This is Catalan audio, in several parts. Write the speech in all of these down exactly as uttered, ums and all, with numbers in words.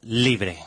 Libre.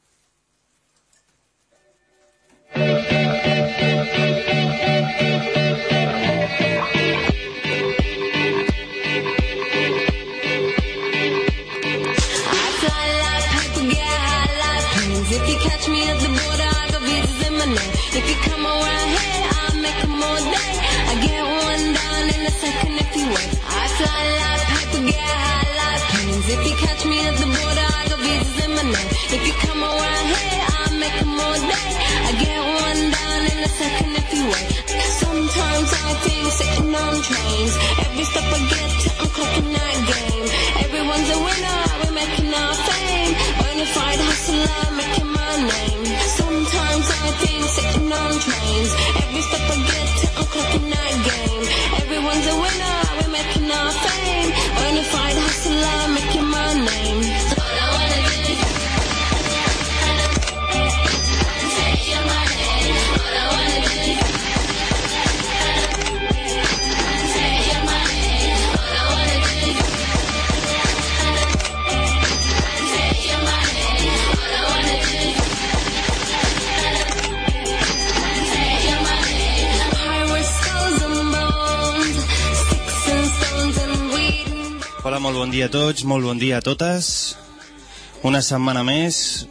Hola, molt bon dia a tots, molt bon dia a totes. Una setmana més.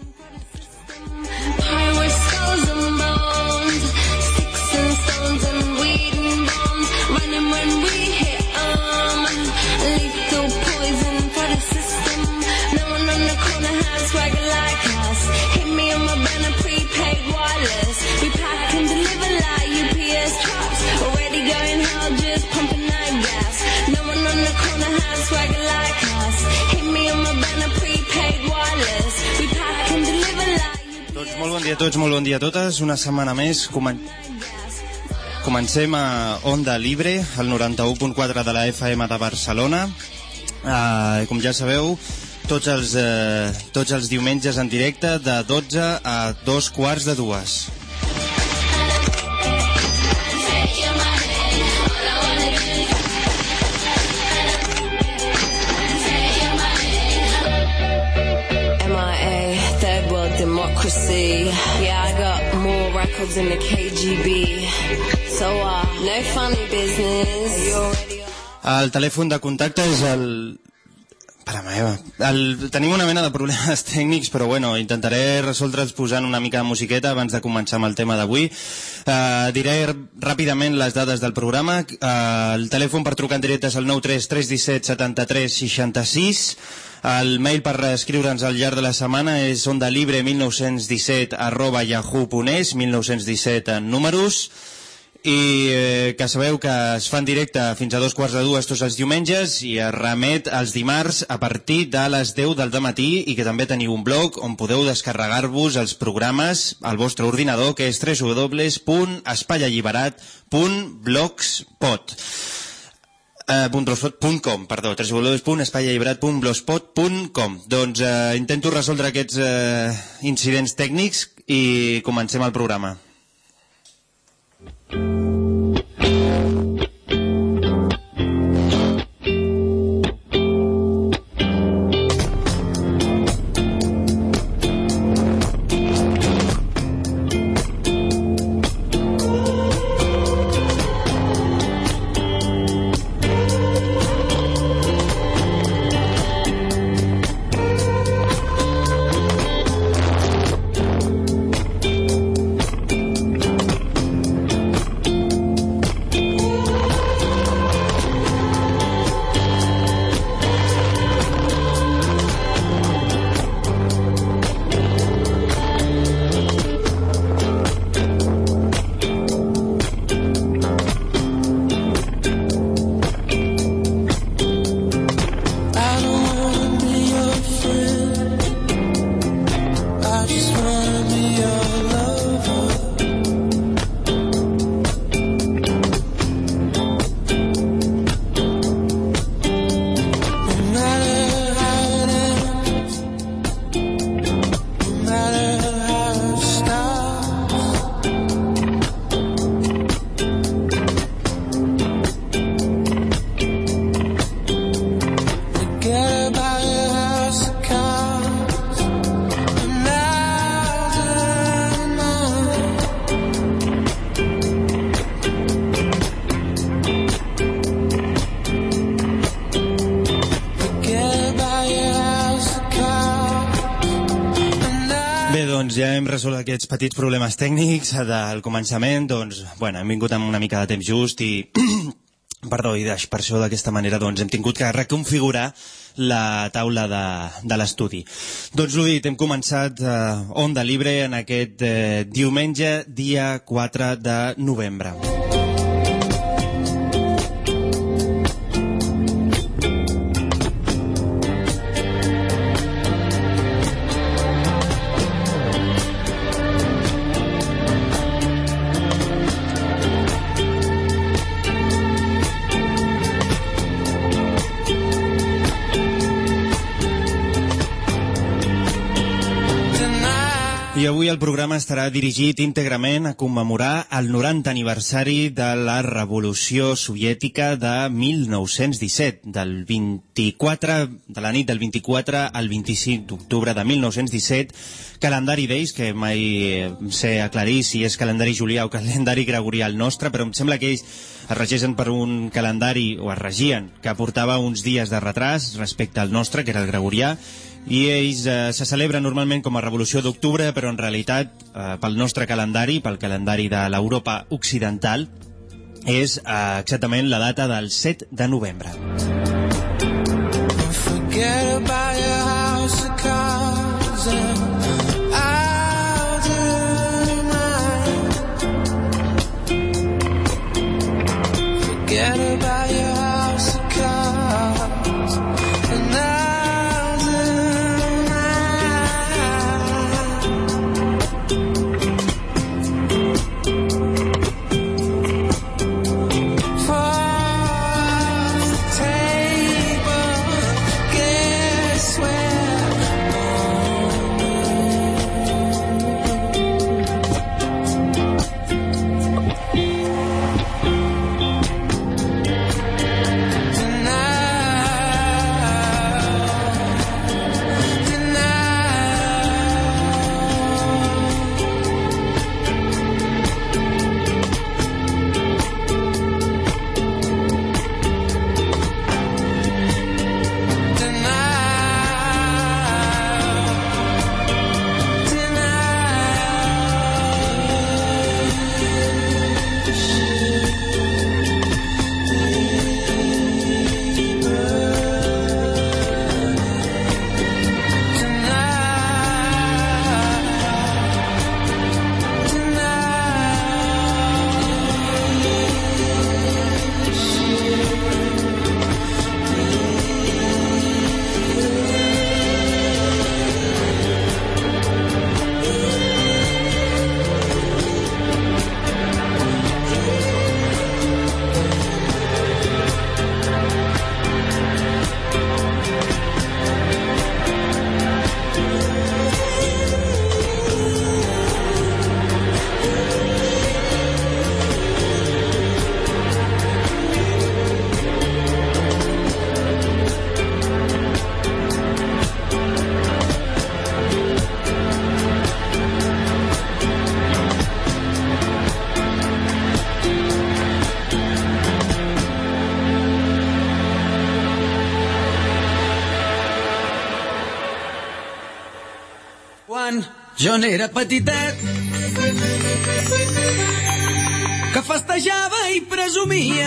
Molt bon dia a tots, molt bon dia a totes. Una setmana més. Comen... Comencem a Onda Libre, al noranta-u punt quatre de la F M de Barcelona. Uh, com ja sabeu, tots els, uh, tots els diumenges en directe de dotze a dos quarts de dues. Democracy. Yeah, I got more records than the K G B. So, uh, no funny business. Are you already... El telèfon de contacte és el... Pare meva. El... Tenim una mena de problemes tècnics, però bueno, intentaré resoldre'ls posant una mica de musiqueta abans de començar amb el tema d'avui. Uh, diré ràpidament les dades del programa. Uh, el telèfon per trucar en directe és el nou tres tres un set setanta tres seixanta sis. El mail per escriure'ns al llarg de la setmana és ondalibre mil nou-cents disset arroba yahoo punt es, mil nou-cents disset en números, i eh, que sabeu que es fa en directe fins a dos quarts de dues tots els diumenges i es remet els dimarts a partir de les deu del dematí, i que també teniu un blog on podeu descarregar-vos els programes al vostre ordinador, que és w w w punt espai alliberat punt blogspot Uh, .blogspot punt com, perdó, w w w punt espai alliberat punt blogspot punt com. Doncs uh, intento resoldre aquests uh, incidents tècnics i comencem el programa. Bé, doncs ja hem resolt aquests petits problemes tècnics del començament, doncs, bueno, hem vingut amb una mica de temps just i, perdó, i per això d'aquesta manera doncs hem tingut que reconfigurar la taula de, de l'estudi. Doncs l'ho dit, hem començat eh, Onda Libre en aquest eh, diumenge, dia quatre de novembre. I avui el programa estarà dirigit íntegrament a commemorar el noranta aniversari de la Revolució Soviètica de mil nou-cents disset, del vint-i-quatre, de la nit del vint-i-quatre al vint-i-cinc d'octubre de mil nou-cents disset, calendari d'ells, que mai sé aclarir si és calendari julià o calendari gregorià el nostre, però em sembla que ells es regeixen per un calendari, o es regien, que portava uns dies de retras respecte al nostre, que era el gregorià, i ells eh, se celebren normalment com a Revolució d'Octubre, però en realitat eh, pel nostre calendari, pel calendari de l'Europa occidental, és eh, exactament la data del set de novembre. Forget about your house of cards and I'll do mine. Forget about your house of cards and I'll jo n'era petitet, que festejava i presumia.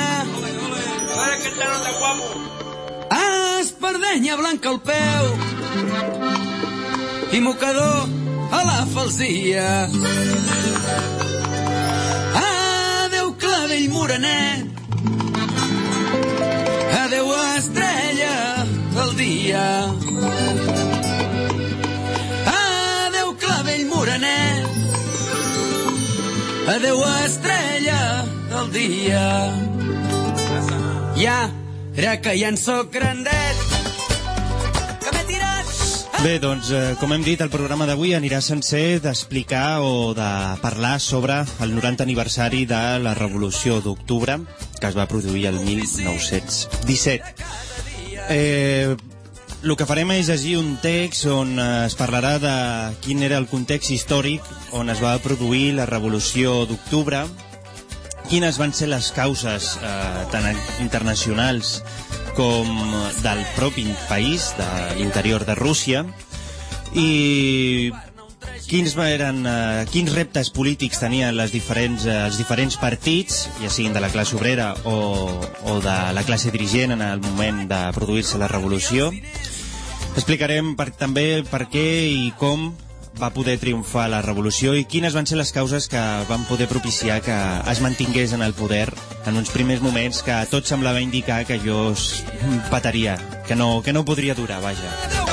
Espardenya blanca al peu i mocador a la falsia. Adeu clavell morenet, adeu estrella del dia. Morenet, adeu estrella del dia. Ja, era que ja en soc grandet, que m'he tirat... Bé, doncs, eh, com hem dit, el programa d'avui anirà sencer d'explicar o de parlar sobre el noranta aniversari de la Revolució d'Octubre, que es va produir el mil nou-cents disset. Eh... El que farem és llegir un text on es parlarà de quin era el context històric on es va produir la Revolució d'Octubre, quines van ser les causes eh, tant internacionals com del propi país, de l'interior de Rússia, i quins eren, uh, quins reptes polítics tenien les diferents, uh, els diferents partits, ja siguin de la classe obrera o, o de la classe dirigent en el moment de produir-se la revolució. Explicarem per, també per què i com va poder triomfar la revolució i quines van ser les causes que van poder propiciar que es mantingués en el poder en uns primers moments que tot semblava indicar que allò es petaria, que no, que no podria durar, vaja.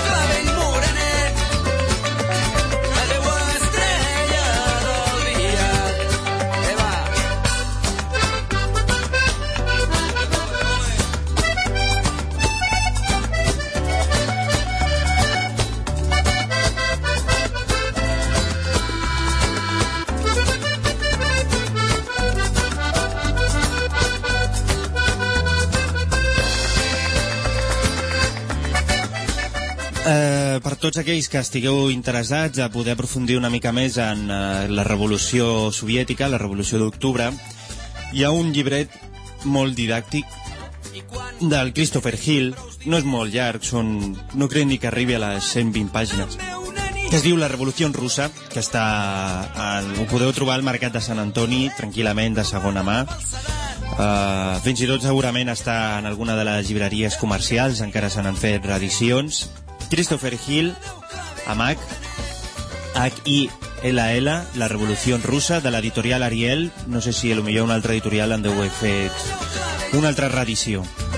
Eh, per tots aquells que estigueu interessats a poder aprofundir una mica més en eh, la revolució soviètica, la revolució d'octubre, hi ha un llibret molt didàctic del Christopher Hill, no és molt llarg, són, no crec ni que arribi a les cent vint pàgines, que es diu La revolució russa, que està en, ho podeu trobar al Mercat de Sant Antoni tranquil·lament de segona mà. Uh, fins i tot segurament està en alguna de les llibreries comercials, encara se n'han fet reedicions. Christopher Hill, amb H, H I L L, La revolució russa, de l'editorial Ariel. No sé si potser una altra editorial en deu haver fet una altra reedició.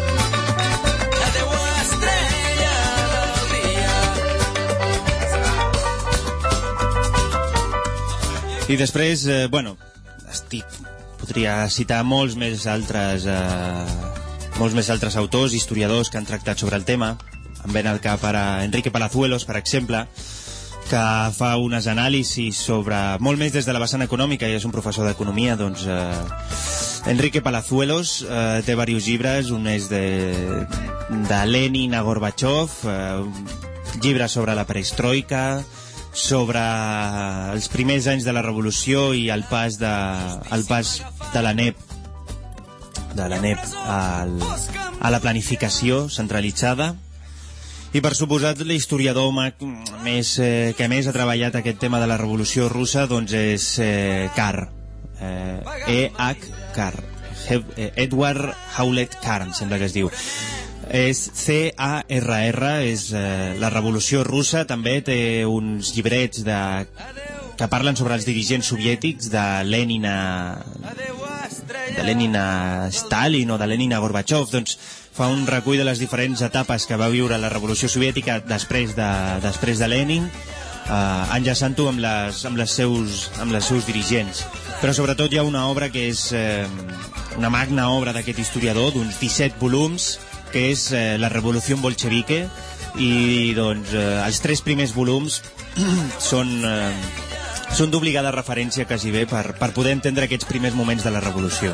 I després, eh, bueno, estic, podria citar molts més altres eh, molts més altres autors, historiadors que han tractat sobre el tema. Em ven al cap ara Enrique Palazuelos, per exemple, que fa unes anàlisis sobre, molt més des de la vessant econòmica, i és un professor d'economia, doncs eh, Enrique Palazuelos eh, té diversos llibres, un és de, de Lenin a Gorbachev, eh, llibres sobre la perestroika, sobre els primers anys de la revolució i el pas de, el pas de la N E P de la N E P al, a la planificació centralitzada. I per suposat l'historiador més, eh, que més ha treballat aquest tema de la revolució russa doncs és eh, Carr, eh, E H Carr, Edward Howlett Carr, sembla que es diu. És C A R R, és eh, la revolució russa. També té uns llibrets de, que parlen sobre els dirigents soviètics, de Lenin a, de Lenin a Stalin o de Lenin a Gorbachev. Doncs fa un recull de les diferents etapes que va viure la revolució soviètica després de, després de Lenin, eh, enllaçant-ho amb les, amb, les seus, amb les seus dirigents. Però sobretot hi ha una obra que és eh, una magna obra d'aquest historiador, d'uns disset volums, que és eh, La revolució bolxevique, i doncs eh, els tres primers volums són, eh, són d'obligada referència quasi bé per, per poder entendre aquests primers moments de la revolució.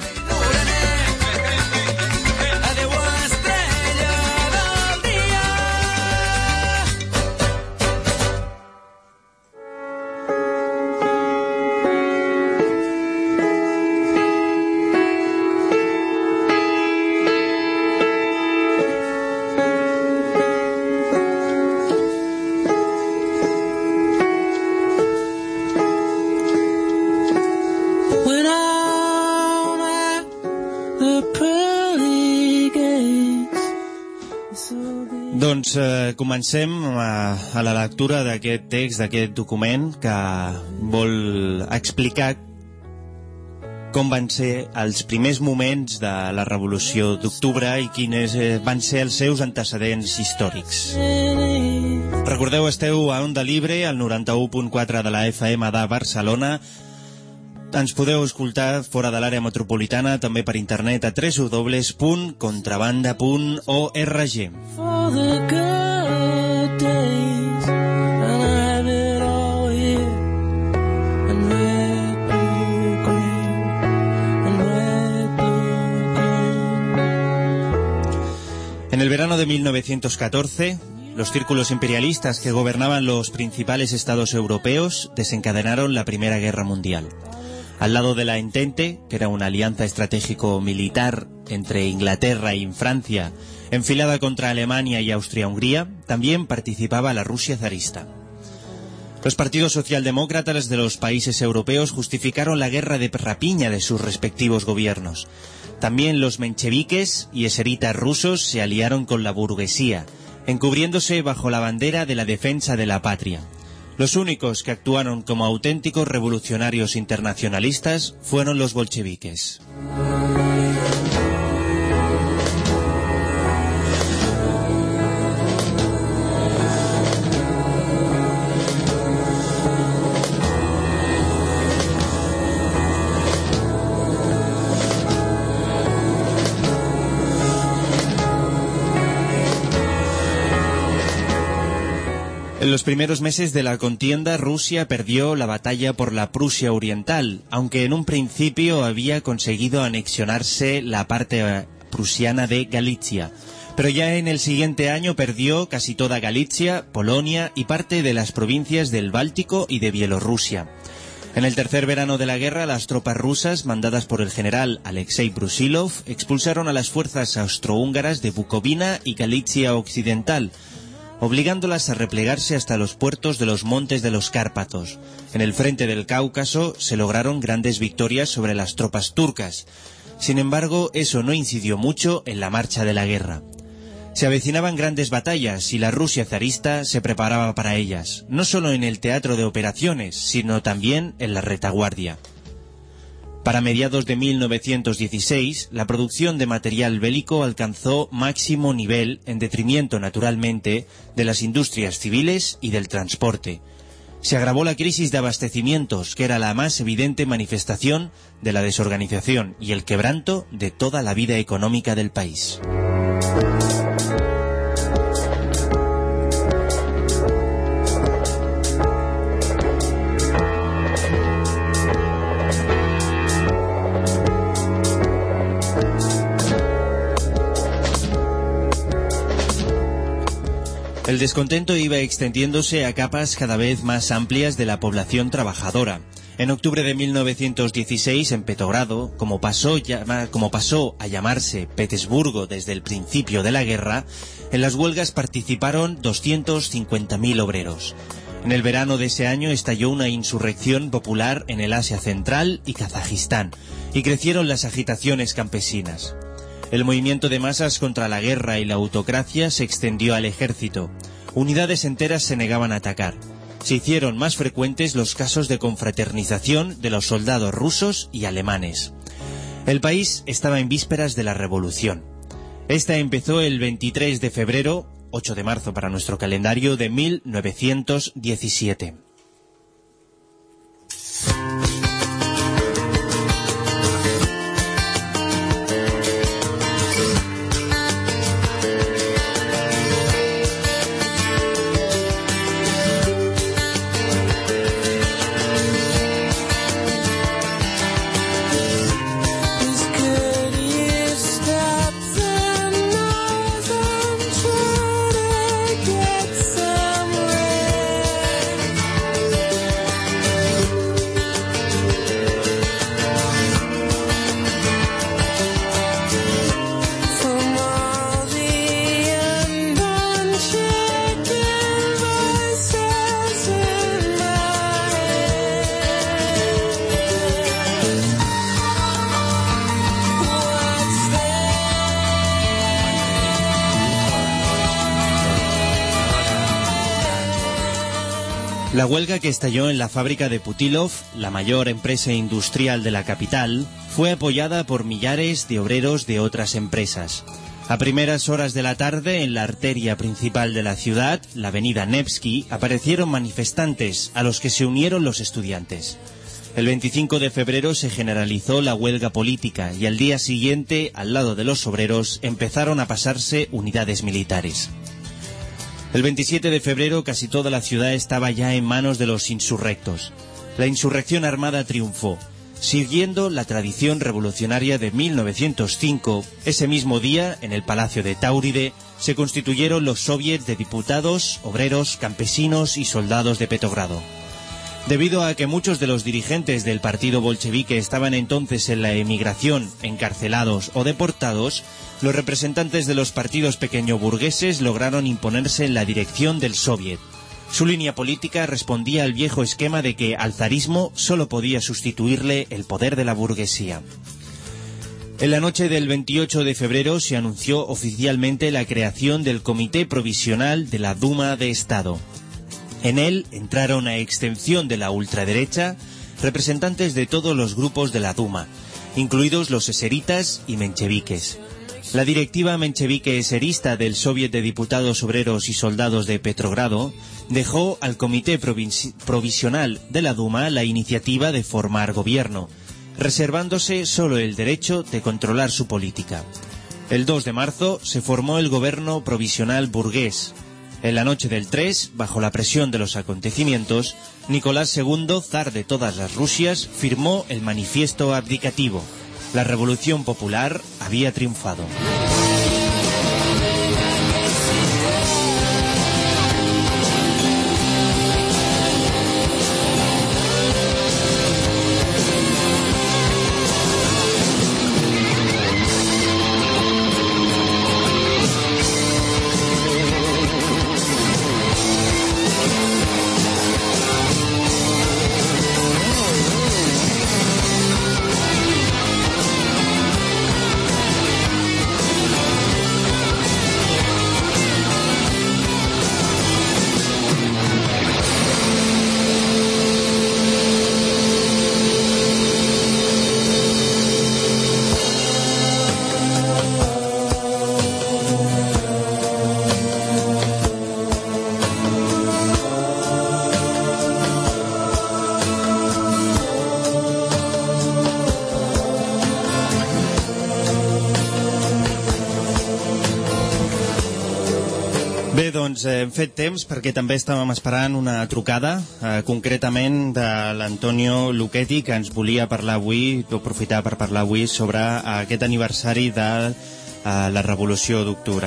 Doncs eh, comencem a, a la lectura d'aquest text, d'aquest document que vol explicar com van ser els primers moments de la revolució d'octubre i quins eh, van ser els seus antecedents històrics. Recordeu, esteu a Onda Libre, al noranta-u punt quatre de la F M de Barcelona. Ens podeu escoltar fora de l'àrea metropolitana, també per internet a w w w punt contrabanda punt org. En el verano de mil novecientos catorce, los círculos imperialistas que gobernaban los principales estados europeos desencadenaron la Primera Guerra Mundial. Al lado de la Entente, que era una alianza estratégico-militar entre Inglaterra y Francia, enfilada contra Alemania y Austria-Hungría, también participaba la Rusia zarista. Los partidos socialdemócratas de los países europeos justificaron la guerra de rapiña de sus respectivos gobiernos. También los mencheviques y eseritas rusos se aliaron con la burguesía, encubriéndose bajo la bandera de la defensa de la patria. Los únicos que actuaron como auténticos revolucionarios internacionalistas fueron los bolcheviques. En los primeros meses de la contienda, Rusia perdió la batalla por la Prusia Oriental, aunque en un principio había conseguido anexionarse la parte prusiana de Galicia. Pero ya en el siguiente año perdió casi toda Galicia, Polonia y parte de las provincias del Báltico y de Bielorrusia. En el tercer verano de la guerra, las tropas rusas, mandadas por el general Alexei Brusilov, expulsaron a las fuerzas austrohúngaras de Bucovina y Galicia Occidental, obligándolas a replegarse hasta los puertos de los montes de los Cárpatos. En el frente del Cáucaso se lograron grandes victorias sobre las tropas turcas. Sin embargo, eso no incidió mucho en la marcha de la guerra. Se avecinaban grandes batallas y la Rusia zarista se preparaba para ellas, no solo en el teatro de operaciones, sino también en la retaguardia. Para mediados de mil novecientos dieciséis, la producción de material bélico alcanzó máximo nivel, en detrimento, naturalmente, de las industrias civiles y del transporte. Se agravó la crisis de abastecimientos, que era la más evidente manifestación de la desorganización y el quebranto de toda la vida económica del país. El descontento iba extendiéndose a capas cada vez más amplias de la población trabajadora. En octubre de mil novecientos dieciséis, en Petrogrado, como pasó, como pasó a llamarse Petersburgo desde el principio de la guerra, en las huelgas participaron doscientos cincuenta mil obreros. En el verano de ese año estalló una insurrección popular en el Asia Central y Kazajistán, y crecieron las agitaciones campesinas. El movimiento de masas contra la guerra y la autocracia se extendió al ejército. Unidades enteras se negaban a atacar. Se hicieron más frecuentes los casos de confraternización de los soldados rusos y alemanes. El país estaba en vísperas de la revolución. Esta empezó el veintitrés de febrero, ocho de marzo para nuestro calendario, de mil novecientos diecisiete. La huelga que estalló en la fábrica de Putilov, la mayor empresa industrial de la capital, fue apoyada por millares de obreros de otras empresas. A primeras horas de la tarde, en la arteria principal de la ciudad, la avenida Nevsky, aparecieron manifestantes, a los que se unieron los estudiantes. El veinticinco de febrero se generalizó la huelga política y al día siguiente, al lado de los obreros, empezaron a pasarse unidades militares. El veintisiete de febrero casi toda la ciudad estaba ya en manos de los insurrectos. La insurrección armada triunfó. Siguiendo la tradición revolucionaria de mil novecientos cinco, ese mismo día, en el Palacio de Táuride, se constituyeron los soviets de diputados, obreros, campesinos y soldados de Petrogrado. Debido a que muchos de los dirigentes del partido bolchevique estaban entonces en la emigración, encarcelados o deportados, los representantes de los partidos pequeñoburgueses lograron imponerse en la dirección del soviet. Su línea política respondía al viejo esquema de que al zarismo solo podía sustituirle el poder de la burguesía. En la noche del veintiocho de febrero se anunció oficialmente la creación del Comité Provisional de la Duma de Estado. En él entraron a excepción de la ultraderecha representantes de todos los grupos de la Duma, incluidos los eseritas y mencheviques. La directiva menchevique-eserista del Soviet de Diputados Obreros y Soldados de Petrogrado dejó al Comité Provisional de la Duma la iniciativa de formar gobierno, reservándose solo el derecho de controlar su política. El dos de marzo se formó el Gobierno Provisional Burgués. En la noche del tres, bajo la presión de los acontecimientos, Nicolás segundo, zar de todas las Rusias, firmó el manifiesto abdicativo. La revolución popular había triunfado. Doncs hem fet temps perquè també estàvem esperant una trucada, eh, concretament de l'Antonio Lucchetti, que ens volia parlar avui, aprofitar per parlar avui sobre aquest aniversari de eh, la Revolució d'Octubre.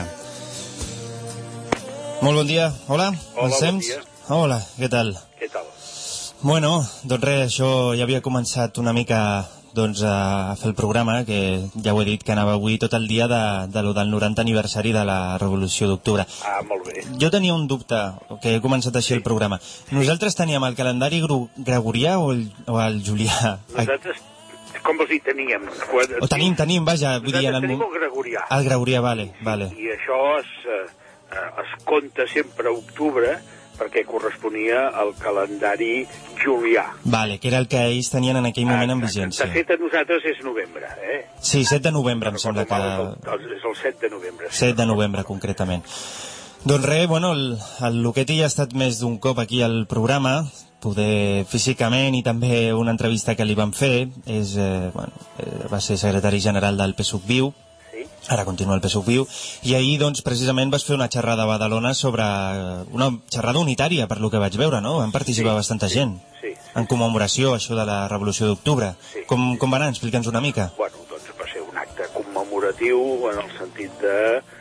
Molt bon dia. Hola, Hola, bon dia. Hola, què tal? Què tal? Bueno, doncs res, això ja havia començat una mica doncs, a fer el programa, que ja ho he dit, que anava avui tot el dia de, de lo del norantè aniversari de la Revolució d'Octubre. Ah, molt bé. Jo tenia un dubte, que he començat així sí. el programa. Nosaltres teníem el calendari gregorià o el, o el julià? Nosaltres, com vols dir, teníem? Quan, o tenim, tenim, vaja. Nosaltres dir, tenim el gregorià. El gregorià, vale. vale. I això es, eh, es compta sempre a octubre, perquè corresponia al calendari julià. Vale, que era el que ells tenien en aquell moment en vigència. De fet, a nosaltres és novembre, eh? Sí, set de novembre, em sembla que... És el set de novembre. Sí. set de novembre, concretament. Doncs res, bueno, el, el Lucchetti ja ha estat més d'un cop aquí al programa, poder físicament, i també una entrevista que li van fer, és, eh, bueno, eh, va ser secretari general del P S U C Viu, ara continua el P S U C Viu, i ahir, doncs, precisament vas fer una xerrada a Badalona sobre... una xerrada unitària, per lo que vaig veure, no? Van participar sí, bastanta sí, gent. Sí, sí. En commemoració, això de la Revolució d'Octubre. Sí. Com, com va anar? Explica'ns una mica. Bueno, doncs va ser un acte commemoratiu en el sentit de...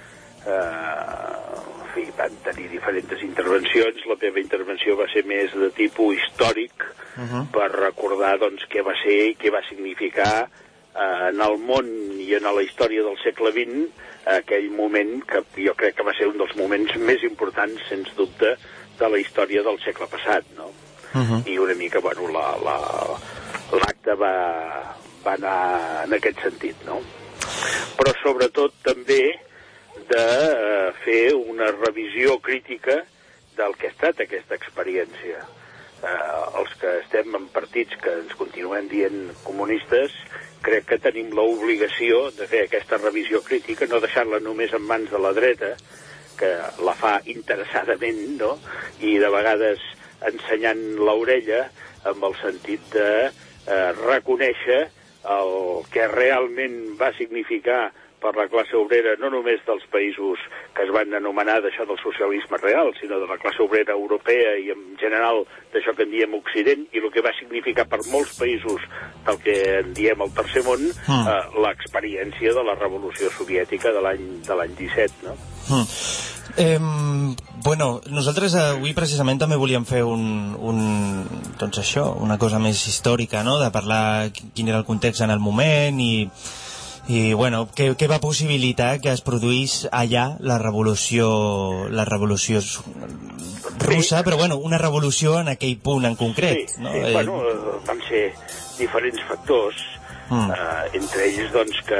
Eh, en fi, van tenir diferents intervencions. La meva intervenció va ser més de tipus històric, uh -huh. per recordar, doncs, què va ser i què va significar en el món i en la història del segle vint, aquell moment que jo crec que va ser un dels moments més importants, sens dubte, de la història del segle passat, no? Uh-huh. I una mica, bueno, la, la, l'acte va, va anar en aquest sentit, no? Però sobretot també de eh, fer una revisió crítica del que ha estat aquesta experiència. Eh, els que estem en partits que ens continuem dient comunistes, crec que tenim l'obligació de fer aquesta revisió crítica, no deixar-la només en mans de la dreta, que la fa interessadament, no? I de vegades ensenyant l'orella amb el sentit de eh, reconèixer el que realment va significar per la classe obrera, no només dels països que es van anomenar d'això del socialisme real, sinó de la classe obrera europea i en general d'això que en diem Occident, i el que va significar per molts països del que en diem el tercer món, mm. eh, l'experiència de la revolució soviètica de l'any de l'any disset, no? Mm. Eh, bueno, nosaltres avui precisament també volíem fer un, un, doncs això, una cosa més històrica, no?, de parlar quin era el context en el moment i i bueno, què, què va possibilitar que es produís allà la revolució la revolució russa, sí. Però bueno, una revolució en aquell punt en concret. Sí, no? sí. Eh... Bueno, van ser diferents factors, mm. eh, entre ells doncs que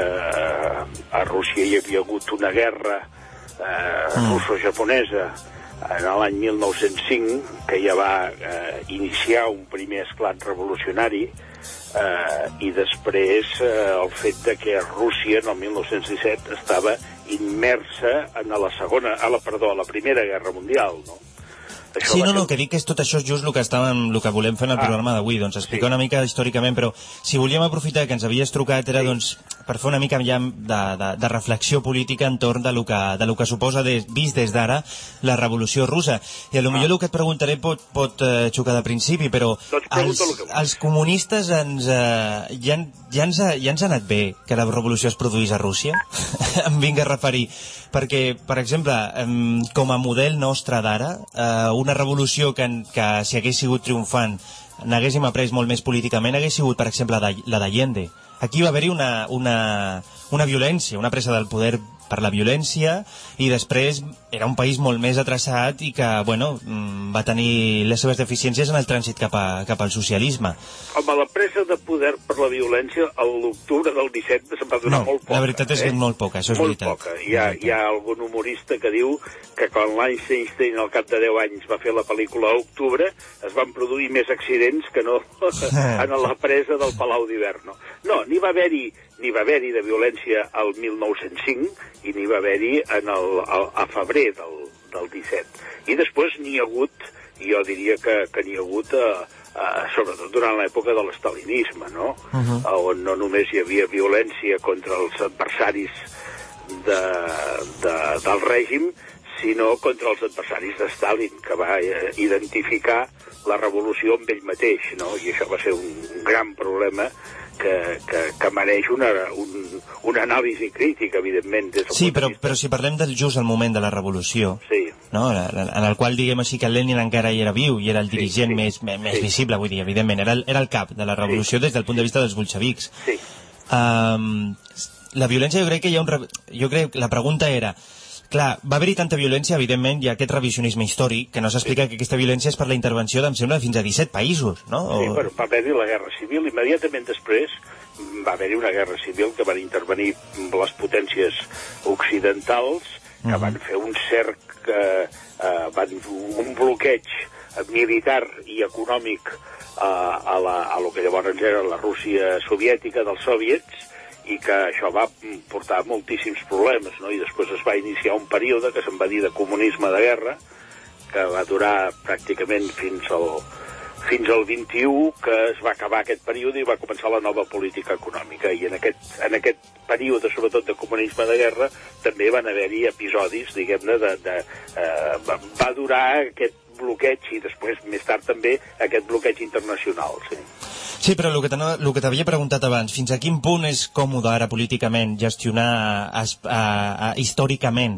a Rússia hi havia hagut una guerra eh, mm. russo-japonesa en l'any mil nou-cents cinc, que ja va eh, iniciar un primer esclat revolucionari, eh, i després eh, el fet de que Rússia en el mil nou-cents disset estava immersa en la segona, a la, perdó, a la Primera Guerra Mundial, no? Això sí, no, ser... no, que dic que és tot això és just el que estàvem, el que volem fer en el ah, programa d'avui, doncs explicar sí. una mica històricament, però si volíem aprofitar que ens havies trucat era sí. doncs per fer una mica ja de, de, de reflexió política entorn de lo que, de lo que suposa de, vist des d'ara la revolució russa. I a lo ah. millor el que et preguntaré pot, pot uh, xocar de principi, però els, els comunistes ens, uh, ja, ja, ens ha, ja ens ha anat bé que la revolució es produís a Rússia? Em vinc a referir, perquè, per exemple, um, com a model nostre d'ara, uh, una revolució que, que si hagués sigut triomfant n'haguéssim après molt més políticament hagués sigut, per exemple, la d'Allende. Aquí va haver-hi una, una, una violència, una presa del poder per la violència, i després era un país molt més atreçat i que, bueno, va tenir les seves deficiències en el trànsit cap, a, cap al socialisme. Home, la presa de poder per la violència a l'octubre del disset se'n va donar no, molt poca. La veritat és que eh? és molt poca, això és molt veritat. Poca. Hi ha, hi ha algun humorista que diu que quan l'Einstein al cap de deu anys va fer la pel·lícula a octubre es van produir més accidents que no en la presa del Palau d'Hivern. No, no n'hi va haver-hi n'hi va haver-hi de violència al mil nou-cents cinc i n'hi va haver-hi en el, el, a febrer del, del disset. I després n'hi ha hagut, jo diria que, que n'hi ha hagut, a, a, sobretot durant l'època de l'estalinisme, no? Uh-huh. On no només hi havia violència contra els adversaris de, de, del règim, sinó contra els adversaris de Stalin, que va eh, identificar la revolució amb ell mateix, no? I això va ser un gran problema que, que, que mereix una, un, una anàlisi crítica, evidentment. Des del sí, però, però si parlem del just al moment de la revolució, sí. no? En el qual, diguem així, que Lenin encara hi era viu i era el dirigent sí, sí. més, més sí. visible, vull dir, evidentment, era el, era el cap de la revolució sí. des del punt de vista dels bolxevics. Sí. Um, la violència, jo crec que hi ha un... Re... Jo crec que la pregunta era... Clar, va haver-hi tanta violència, evidentment, hi ha aquest revisionisme històric, que no s'explica sí. que aquesta violència és per la intervenció, em sembla, fins a disset països, no? Sí, o... bueno, va haver-hi la Guerra Civil, immediatament després va haver-hi una Guerra Civil que van intervenir les potències occidentals, que uh-huh. van fer un cerc, eh, eh, van, un bloqueig militar i econòmic eh, a, la, a lo que llavors era la Rússia soviètica, dels soviets, i que això va portar moltíssims problemes, no? I després es va iniciar un període que se'n va dir de comunisme de guerra, que va durar pràcticament fins al, fins al vint-i-u, que es va acabar aquest període i va començar la nova política econòmica. I en aquest, en aquest període, sobretot de comunisme de guerra, també van haver-hi episodis, diguem-ne, de, de, eh, va, va durar aquest bloqueig i després, més tard també, aquest bloqueig internacional, sí. Sí, però el que, el que t'havia preguntat abans, fins a quin punt és còmode ara políticament gestionar a, a, a, històricament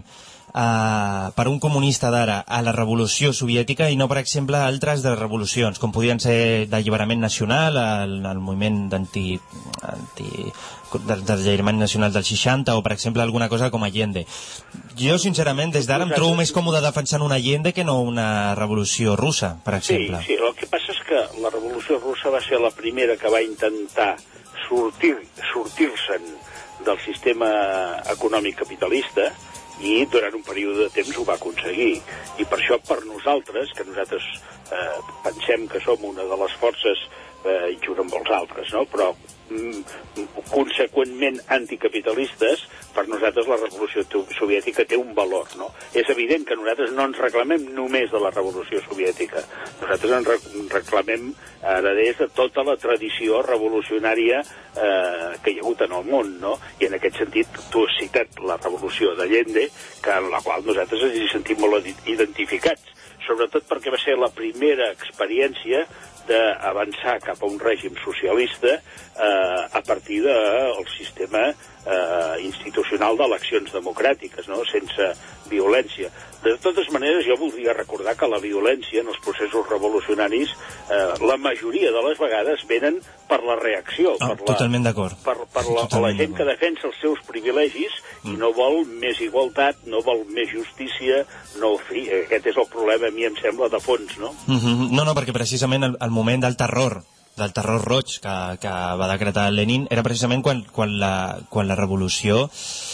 a, per un comunista d'ara a la revolució soviètica i no, per exemple, a altres de revolucions, com podien ser d'alliberament nacional, el, el moviment d'anti... Anti, d'alliberament nacional del seixanta, o, per exemple, alguna cosa com Allende. Jo, sincerament, des d'ara em trobo més còmode defensant una Allende que no una revolució russa, per exemple. Sí, sí, el que passa és que la revolució russa va ser la primera que va intentar sortir, sortir-se'n del sistema econòmic capitalista, i durant un període de temps ho va aconseguir. I per això, per nosaltres, que nosaltres eh, pensem que som una de les forces, eh, junt amb els altres, no? Però mm, conseqüentment anticapitalistes, per nosaltres la revolució soviètica té un valor, no? És evident que nosaltres no ens reclamem només de la revolució soviètica, nosaltres ens reclamem hereders de tota la tradició revolucionària eh, que hi ha hagut en el món, no? I en aquest sentit tu has citat la revolució d'Allende, que en la qual nosaltres ens hi sentim molt identificats, sobretot perquè va ser la primera experiència d'avançar cap a un règim socialista eh, a partir del sistema eh, institucional d'eleccions democràtiques, no? Sense violència. De totes maneres, jo voldria recordar que la violència en els processos revolucionaris, eh, la majoria de les vegades venen per la reacció, oh, per, la, totalment d'acord. per, per la, la gent que defensa els seus privilegis i no vol més igualtat, no vol més justícia, no, fi, aquest és el problema, a mi em sembla, de fons, no? Mm-hmm. No, no, perquè precisament el, el moment del terror, del terror roig que, que va decretar Lenin, era precisament quan, quan, la, quan la revolució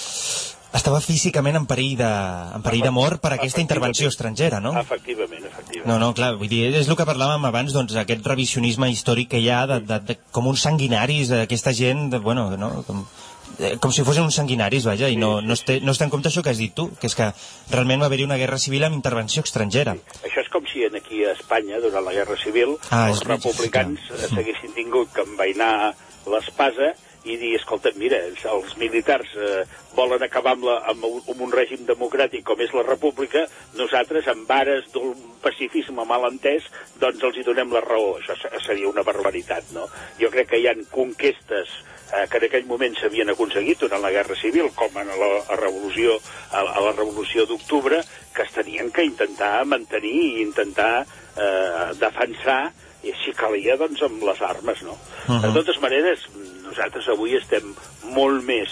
estava físicament en perill de, en perill de mort per aquesta intervenció estrangera, no? Efectivament, efectivament. No, no, clar, vull dir, és el que parlàvem abans, doncs, aquest revisionisme històric que hi ha, de, de, de, com uns sanguinaris, d'aquesta gent, de, bueno, no, com, eh, com si fossin uns sanguinaris, vaja, i no, no, es té, no es té en compte això que has dit tu, que és que realment va haver-hi una guerra civil amb intervenció estrangera. Sí. Això és com si aquí a Espanya, durant la Guerra Civil, ah, els republicans s'haguessin tingut que envainar l'espasa i dir, escolta, mira, els militars eh, volen acabar amb, la, amb, un, amb un règim democràtic com és la república, nosaltres, amb vares d'un pacifisme malentès, doncs els hi donem la raó. Això seria una barbaritat, no? Jo crec que hi ha conquestes eh, que en aquell moment s'havien aconseguit durant la Guerra Civil, com en la, la revolució, a, a la revolució d'octubre, que es tenien que intentar mantenir i intentar eh, defensar, i si calia, doncs, amb les armes, no? Uh-huh. De totes maneres, nosaltres avui estem molt més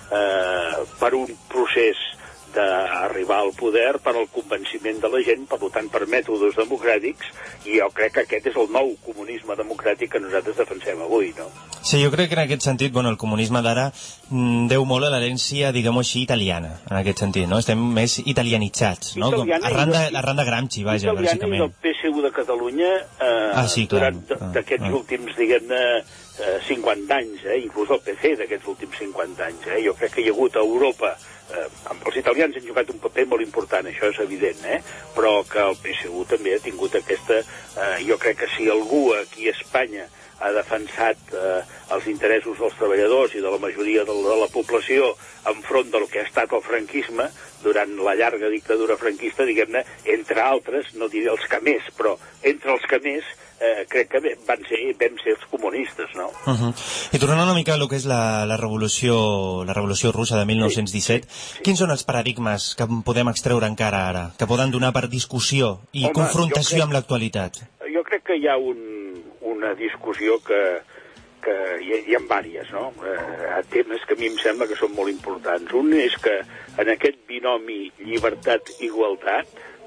eh, per un procés d'arribar al poder, per al convenciment de la gent, per tant, per mètodes democràtics, i jo crec que aquest és el nou comunisme democràtic que nosaltres defensem avui, no? Sí, jo crec que en aquest sentit, bueno, el comunisme d'ara mm, deu molt a l'herència, diguem-ho així, italiana, en aquest sentit, no? Estem més italianitzats, no? Com, arran, de, arran de Gramsci, vaja, italiana bàsicament. I del P S U de Catalunya eh, ah, sí, clar, durant d'aquests ah, últims, diguem-ne, eh, cinquanta anys, eh? Inclús el P C d'aquests últims cinquanta anys, eh? Jo crec que hi ha hagut a Europa, eh, els italians han jugat un paper molt important, això és evident, eh? Però que el P S U també ha tingut aquesta... Eh, jo crec que si algú aquí a Espanya ha defensat eh, els interessos dels treballadors i de la majoria de la, de la població enfront del que ha estat el franquisme durant la llarga dictadura franquista, diguem-ne, entre altres, no diré els que més, però entre els que més, eh, crec que van ser, vam ser els comunistes, no? Uh-huh. I tornant una mica a el que és la, la, revolució, la revolució russa de mil nou-cents disset, sí, sí. Quins són els paradigmes que podem extreure encara ara, que poden donar per discussió i Home, confrontació crec, amb l'actualitat? Jo crec que hi ha un, una discussió que, que hi, hi ha diverses, no? Eh, temes que a mi em sembla que són molt importants. Un és que en aquest binomi llibertat-igualtat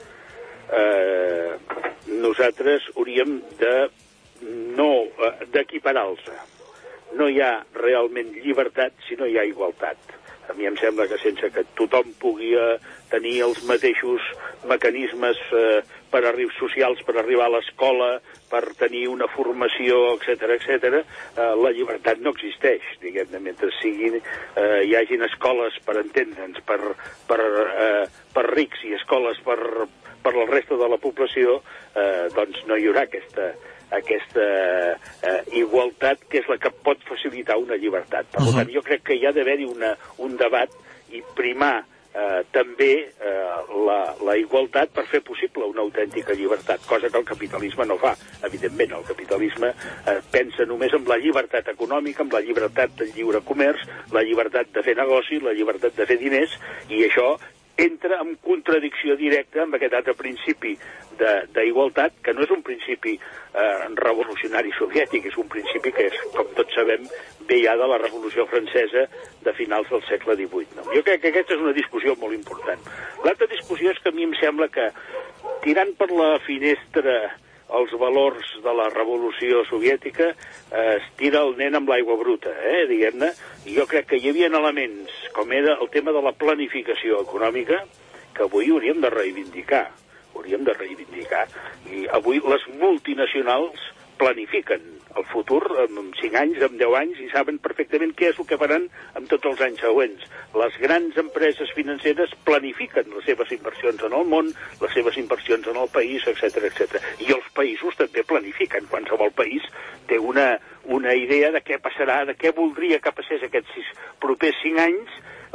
eh, nosaltres hauríem de no eh, d'equiparar-los. No hi ha realment llibertat si no hi ha igualtat. A mi em sembla que sense que tothom pugui eh, tenir els mateixos mecanismes eh, per arri- socials per arribar a l'escola, per tenir una formació, etcètera, etcètera, eh, la llibertat no existeix, diguem-ne, mentre siguin, eh, hi hagin escoles, per entendre'ns, per, per, eh, per rics i escoles per, per la resta de la població, eh, doncs no hi haurà aquesta aquesta eh, igualtat que és la que pot facilitar una llibertat. Per uh-huh. tant, jo crec que hi ha d'haver-hi un debat i primar eh, també eh, la, la igualtat per fer possible una autèntica llibertat, cosa que el capitalisme no fa. Evidentment, el capitalisme eh, pensa només en la llibertat econòmica, en la llibertat del lliure comerç, la llibertat de fer negoci, la llibertat de fer diners, i això entra en contradicció directa amb aquest altre principi d'igualtat, que no és un principi eh, revolucionari soviètic, és un principi que, és, com tots sabem, ve ja de la Revolució Francesa de finals del segle divuit. No? Jo crec que aquesta és una discussió molt important. L'altra discussió és que a mi em sembla que, tirant per la finestra els valors de la Revolució Soviètica, eh, es tira el nen amb l'aigua bruta, eh, diguem-ne. I jo crec que hi havia elements, com era el tema de la planificació econòmica, que avui hauríem de reivindicar. Hauríem de reivindicar. I avui les multinacionals planifiquen el futur en cinc anys, en deu anys, i saben perfectament què és el que faran en tots els anys següents. Les grans empreses financeres planifiquen les seves inversions en el món, les seves inversions en el país, etcètera, etcètera. I els països també planifiquen. Qualsevol país té una, una idea de què passarà, de què voldria que passés aquests sis, propers cinc anys,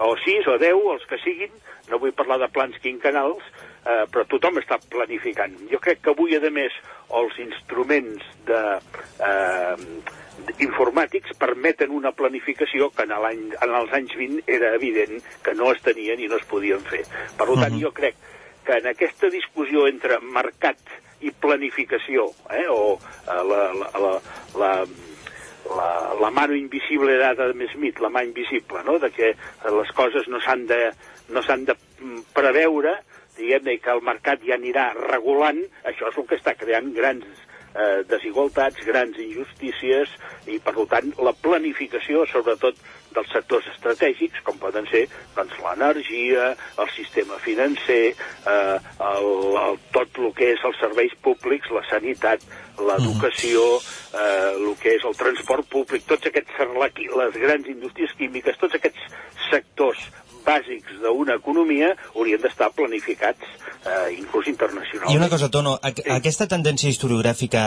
o sis o deu, els que siguin, no vull parlar de plans quinquennals, eh, però tothom està planificant. Jo crec que avui, a més, els instruments de, eh, informàtics permeten una planificació que en, en els anys vint era evident que no es tenien i no es podien fer. Per tant, uh-huh. jo crec que en aquesta discussió entre mercat i planificació, eh, o eh, la, la, la, la, la, la mano invisible d'Adam Smith, la mà invisible, no?, de que les coses no s'han de, no s'han de preveure, diguem-ne, que el mercat ja anirà regulant, això és el que està creant grans eh, desigualtats, grans injustícies, i per tant la planificació, sobretot dels sectors estratègics, com poden ser doncs, l'energia, el sistema financer, eh, el, el, tot el que és els serveis públics, la sanitat, l'educació, eh, el que és el transport públic, tots aquests, les grans indústries químiques, tots aquests sectors bàsics d'una economia haurien d'estar planificats, eh, inclús internacionalment. I una cosa, Tono, a sí. aquesta tendència historiogràfica,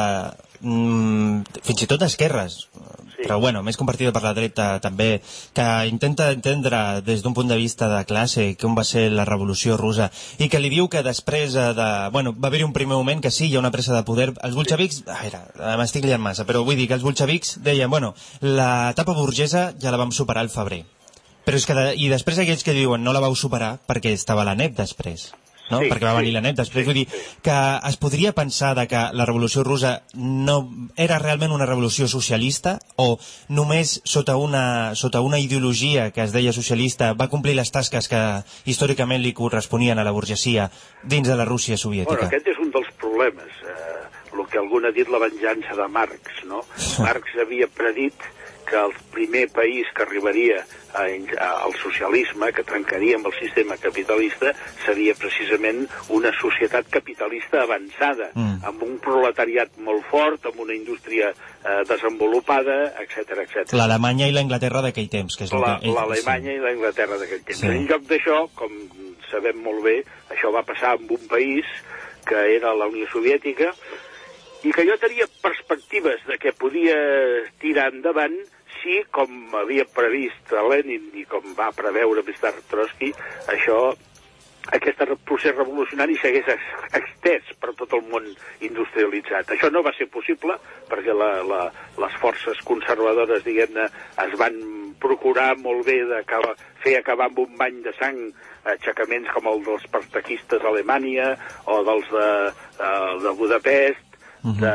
mmm, fins i tot d'esquerres, sí. però bueno, més compartida per la dreta també, que intenta entendre des d'un punt de vista de classe com va ser la revolució russa, i que li diu que després de... Bueno, va haver-hi un primer moment que sí, hi ha una pressa de poder. Els bolxevics... A veure, m'estic liant massa, però vull dir que els bolxevics deien, bueno, l'etapa burgesa ja la vam superar al febrer. Però és que, de, i després aquells que diuen no la vau superar perquè estava la N E P després, no? Sí, perquè va venir sí, la N E P després. Sí, vull dir sí. que es podria pensar de que la revolució russa no era realment una revolució socialista, o només sota una, sota una ideologia que es deia socialista va complir les tasques que històricament li corresponien a la burgesia dins de la Rússia soviètica? Bueno, aquest és un dels problemes, eh, el que algú ha dit la venjança de Marx, no? Marx havia predit que el primer país que arribaria a, a, al socialisme, que trencaria amb el sistema capitalista, seria precisament una societat capitalista avançada, mm. amb un proletariat molt fort, amb una indústria eh, desenvolupada, etcètera, etcètera. L'Alemanya i l'Anglaterra d'aquell temps. Que és la, que... L'Alemanya sí. i l'Anglaterra d'aquell temps. Sí. En lloc d'això, com sabem molt bé, això va passar amb un país que era la Unió Soviètica, i que jo tenia perspectives de que podia tirar endavant si, com havia previst Lenin i com va preveure més tard Trotsky, això, aquest procés revolucionari s'hagués extès per tot el món industrialitzat. Això no va ser possible perquè la, la, les forces conservadores, diguem-ne, es van procurar molt bé de fer acabar amb un bany de sang aixecaments com el dels partaquistes a Alemanya o dels de, de Budapest, de,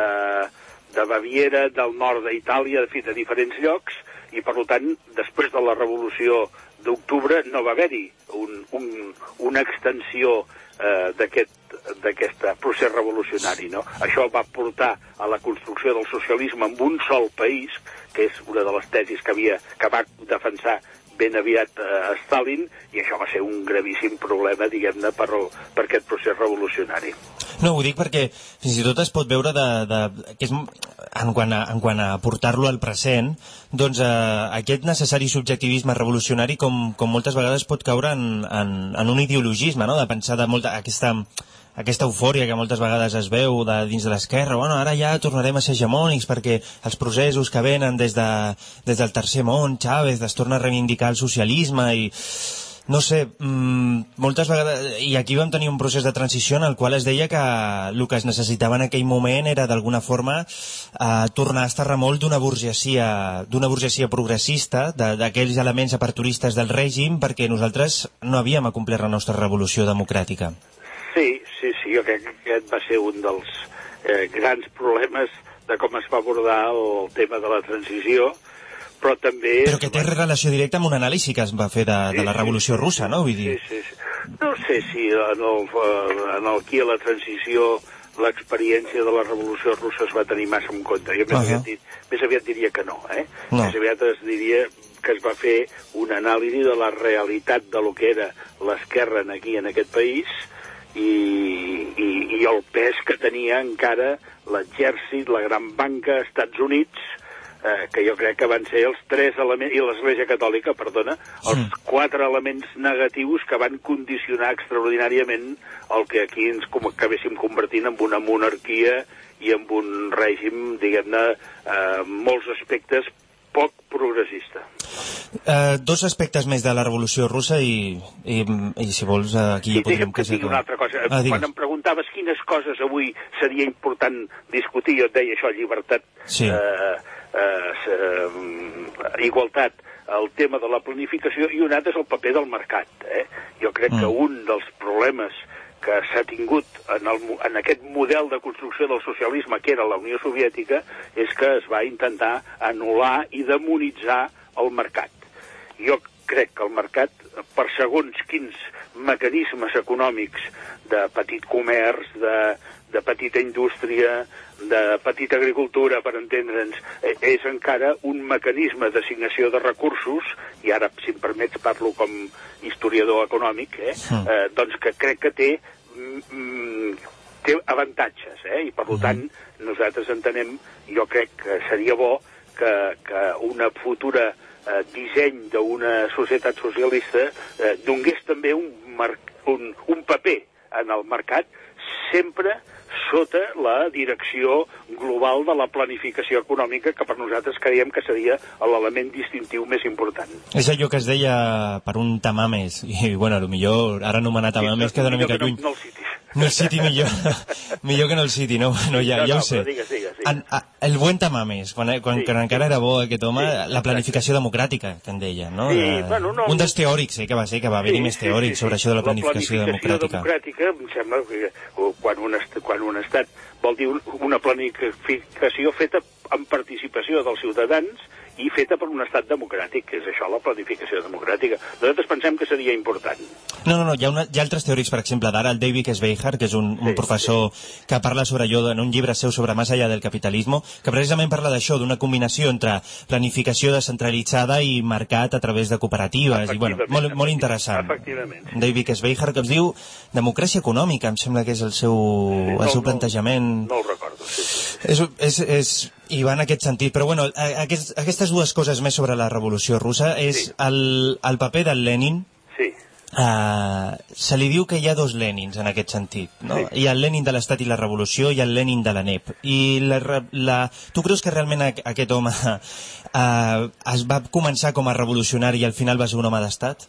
de Baviera, del nord d'Itàlia, de, de diferents llocs, i per tant, després de la revolució d'octubre no va haver-hi un, un, una extensió eh, d'aquest procés revolucionari, no? Això va portar a la construcció del socialisme en un sol país, que és una de les tesis que, havia, que va defensar ben aviat a Stalin, i això va ser un gravíssim problema, diguem-ne, per, per aquest procés revolucionari. No, ho dic perquè fins i tot es pot veure de, de, que és, en quant a, en quant a portar-lo al present, doncs eh, aquest necessari subjectivisme revolucionari com, com moltes vegades pot caure en, en, en un ideologisme, no?, de pensar de molta, aquesta, aquesta eufòria que moltes vegades es veu de, dins de l'esquerra. Bueno, ara ja tornarem a ser hegemònics perquè els processos que venen des, de, des del tercer món, Chávez, es torna a reivindicar el socialisme i... No sé, mmm, moltes vegades... I aquí vam tenir un procés de transició en el qual es deia que el que es necessitava en aquell moment era d'alguna forma eh, tornar a estar remolc d'una burgesia, d'una burgesia progressista, d'aquells elements aperturistes del règim, perquè nosaltres no havíem acomplert la nostra revolució democràtica. Sí, sí, sí, jo crec que aquest va ser un dels eh, grans problemes de com es va abordar el tema de la transició, però també... Però que té relació directa amb un anàlisi que es va fer de, sí, de la revolució sí, russa, no? Vull dir... Sí, sí, sí. No sé si en el, en el aquí a la transició l'experiència de la revolució russa es va tenir massa en compte. Jo més, uh-huh. aviat, dir, més aviat diria que no, eh? No. Més aviat es diria que es va fer una anàlisi de la realitat de lo que era l'esquerra aquí en aquest país i, i, i el pes que tenia encara l'exèrcit, la gran banca, Estats Units, Eh, que jo crec que van ser els tres elements, i l'Església Catòlica, perdona, els sí. quatre elements negatius que van condicionar extraordinàriament el que aquí ens com, acabéssim convertint en una monarquia i en un règim, diguem-ne, eh, molts aspectes poc progressista. Uh, dos aspectes més de la Revolució Russa i, i, i si vols, aquí sí, ja podríem... que digui una altra cosa. Ah, Quan em preguntaves quines coses avui seria important discutir, jo et deia això, llibertat, sí. eh, eh, eh, igualtat, el tema de la planificació, i un altre és el paper del mercat. Eh? Jo crec mm. que un dels problemes que s'ha tingut en, el, en aquest model de construcció del socialisme que era la Unió Soviètica és que es va intentar anul·lar i demonitzar el mercat. Jo crec que el mercat, per segons quins mecanismes econòmics de petit comerç, de, de petita indústria, de petita agricultura, per entendre'ns, és encara un mecanisme d'assignació de recursos, i ara, si em permets, parlo com historiador econòmic, eh, eh, doncs que crec que té, mm, té avantatges, eh, i per tant nosaltres entenem, jo crec que seria bo que, que una futura eh, disseny d'una societat socialista eh, donés també un, un, un paper en el mercat, sempre sota la direcció global de la planificació econòmica, que per nosaltres creiem que seria l'element distintiu més important. És allò que es deia per un Tamames, i bueno, potser ara anomenar Tamames sí, queda una mica lluny. No, no el citis. No el citi millor, millor que no el citi, no? no ja, no, ja ho sé. No, digues, digues, digues. En, a, el buen Tamames, quan, quan sí. encara era bo aquest home, sí, la planificació democràtica, que en deia, no? Sí, uh, bueno, no, un dels teòrics, eh, que va ser, que va haver-hi sí, més teòrics sí, sí, sobre sí. això de la planificació, la democràtica. planificació democràtica, em sembla que quan un, est quan un estat vol dir una planificació feta amb participació dels ciutadans i feta per un estat democràtic, que és això, la planificació democràtica. Nosaltres pensem que seria important. No, no, no, hi ha, una, hi ha altres teòrics, per exemple, d'ara el David Schweighart, que és un, un sí, professor sí. que parla sobre allò en un llibre seu sobre Más allá del capitalismo, que precisament parla d'això, d'una combinació entre planificació descentralitzada i mercat a través de cooperatives, i bueno, molt, molt interessant. Efectivament. Sí. David Schweighart, que es diu democràcia econòmica, em sembla que és el seu, sí, no, el seu plantejament. No, no ho recordo, sí, sí. És, és, és, i va en aquest sentit, però bueno, aquest, aquestes dues coses més sobre la Revolució Russa és sí. el, el paper del Lenin. Sí. Uh, se li diu que hi ha dos Lenins en aquest sentit, no? Sí. Hi ha el Lenin de l'Estat i la Revolució i el Lenin de la N E P. I la, la... tu creus que realment aquest home uh, es va començar com a revolucionari i al final va ser un home d'Estat?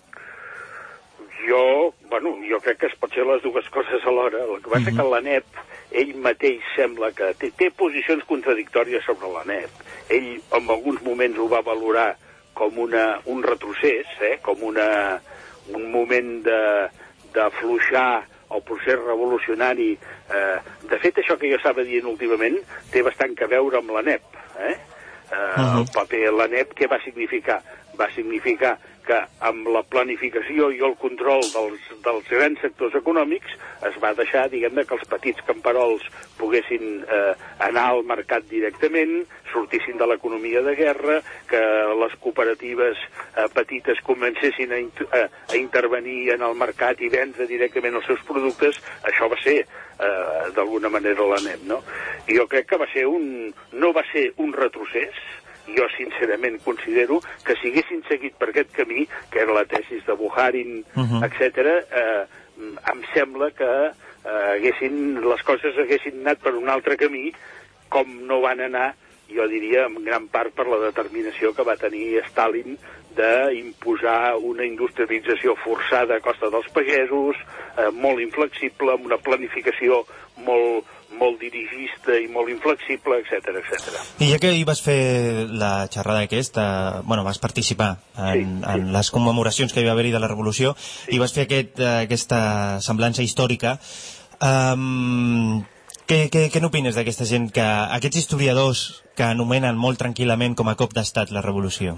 Jo, bueno, jo crec que es pot ser les dues coses alhora. El que passa mm-hmm. que la N E P, ell mateix sembla que té, té posicions contradictòries sobre la N E P. Ell en alguns moments ho va valorar com una, un retrocés, eh? com una, un moment de, d'afluixar el procés revolucionari. Eh, de fet, això que jo estava dient últimament té bastant que veure amb la N E P. Eh? Eh, uh-huh. El paper de la N E P, què va significar? Va significar que amb la planificació i el control dels, dels grans sectors econòmics es va deixar, diguem-ne, que els petits camperols poguessin eh, anar al mercat directament, sortissin de l'economia de guerra, que les cooperatives eh, petites comencessin a, a, a intervenir en el mercat i vendre directament els seus productes. Això va ser, eh, d'alguna manera, la N E P, no? I jo crec que va ser un, no va ser un retrocés. Jo, sincerament, considero que si haguessin seguit per aquest camí, que era la tesis de Bukharin, uh-huh. etcètera, eh, em sembla que eh, haguessin, les coses haguessin anat per un altre camí, com no van anar, jo diria, en gran part per la determinació que va tenir Stalin d'imposar una industrialització forçada a costa dels pagesos, eh, molt inflexible, amb una planificació molt molt dirigista i molt inflexible, etcètera, etcètera. I ja que hi vas fer la xerrada aquesta, bueno, vas participar en, sí, sí. en les commemoracions que hi va haver-hi de la Revolució, sí. i vas fer aquest, aquesta semblança històrica, um, què, què, què n'opines d'aquesta gent, que aquests historiadors que anomenen molt tranquil·lament com a cop d'estat la Revolució?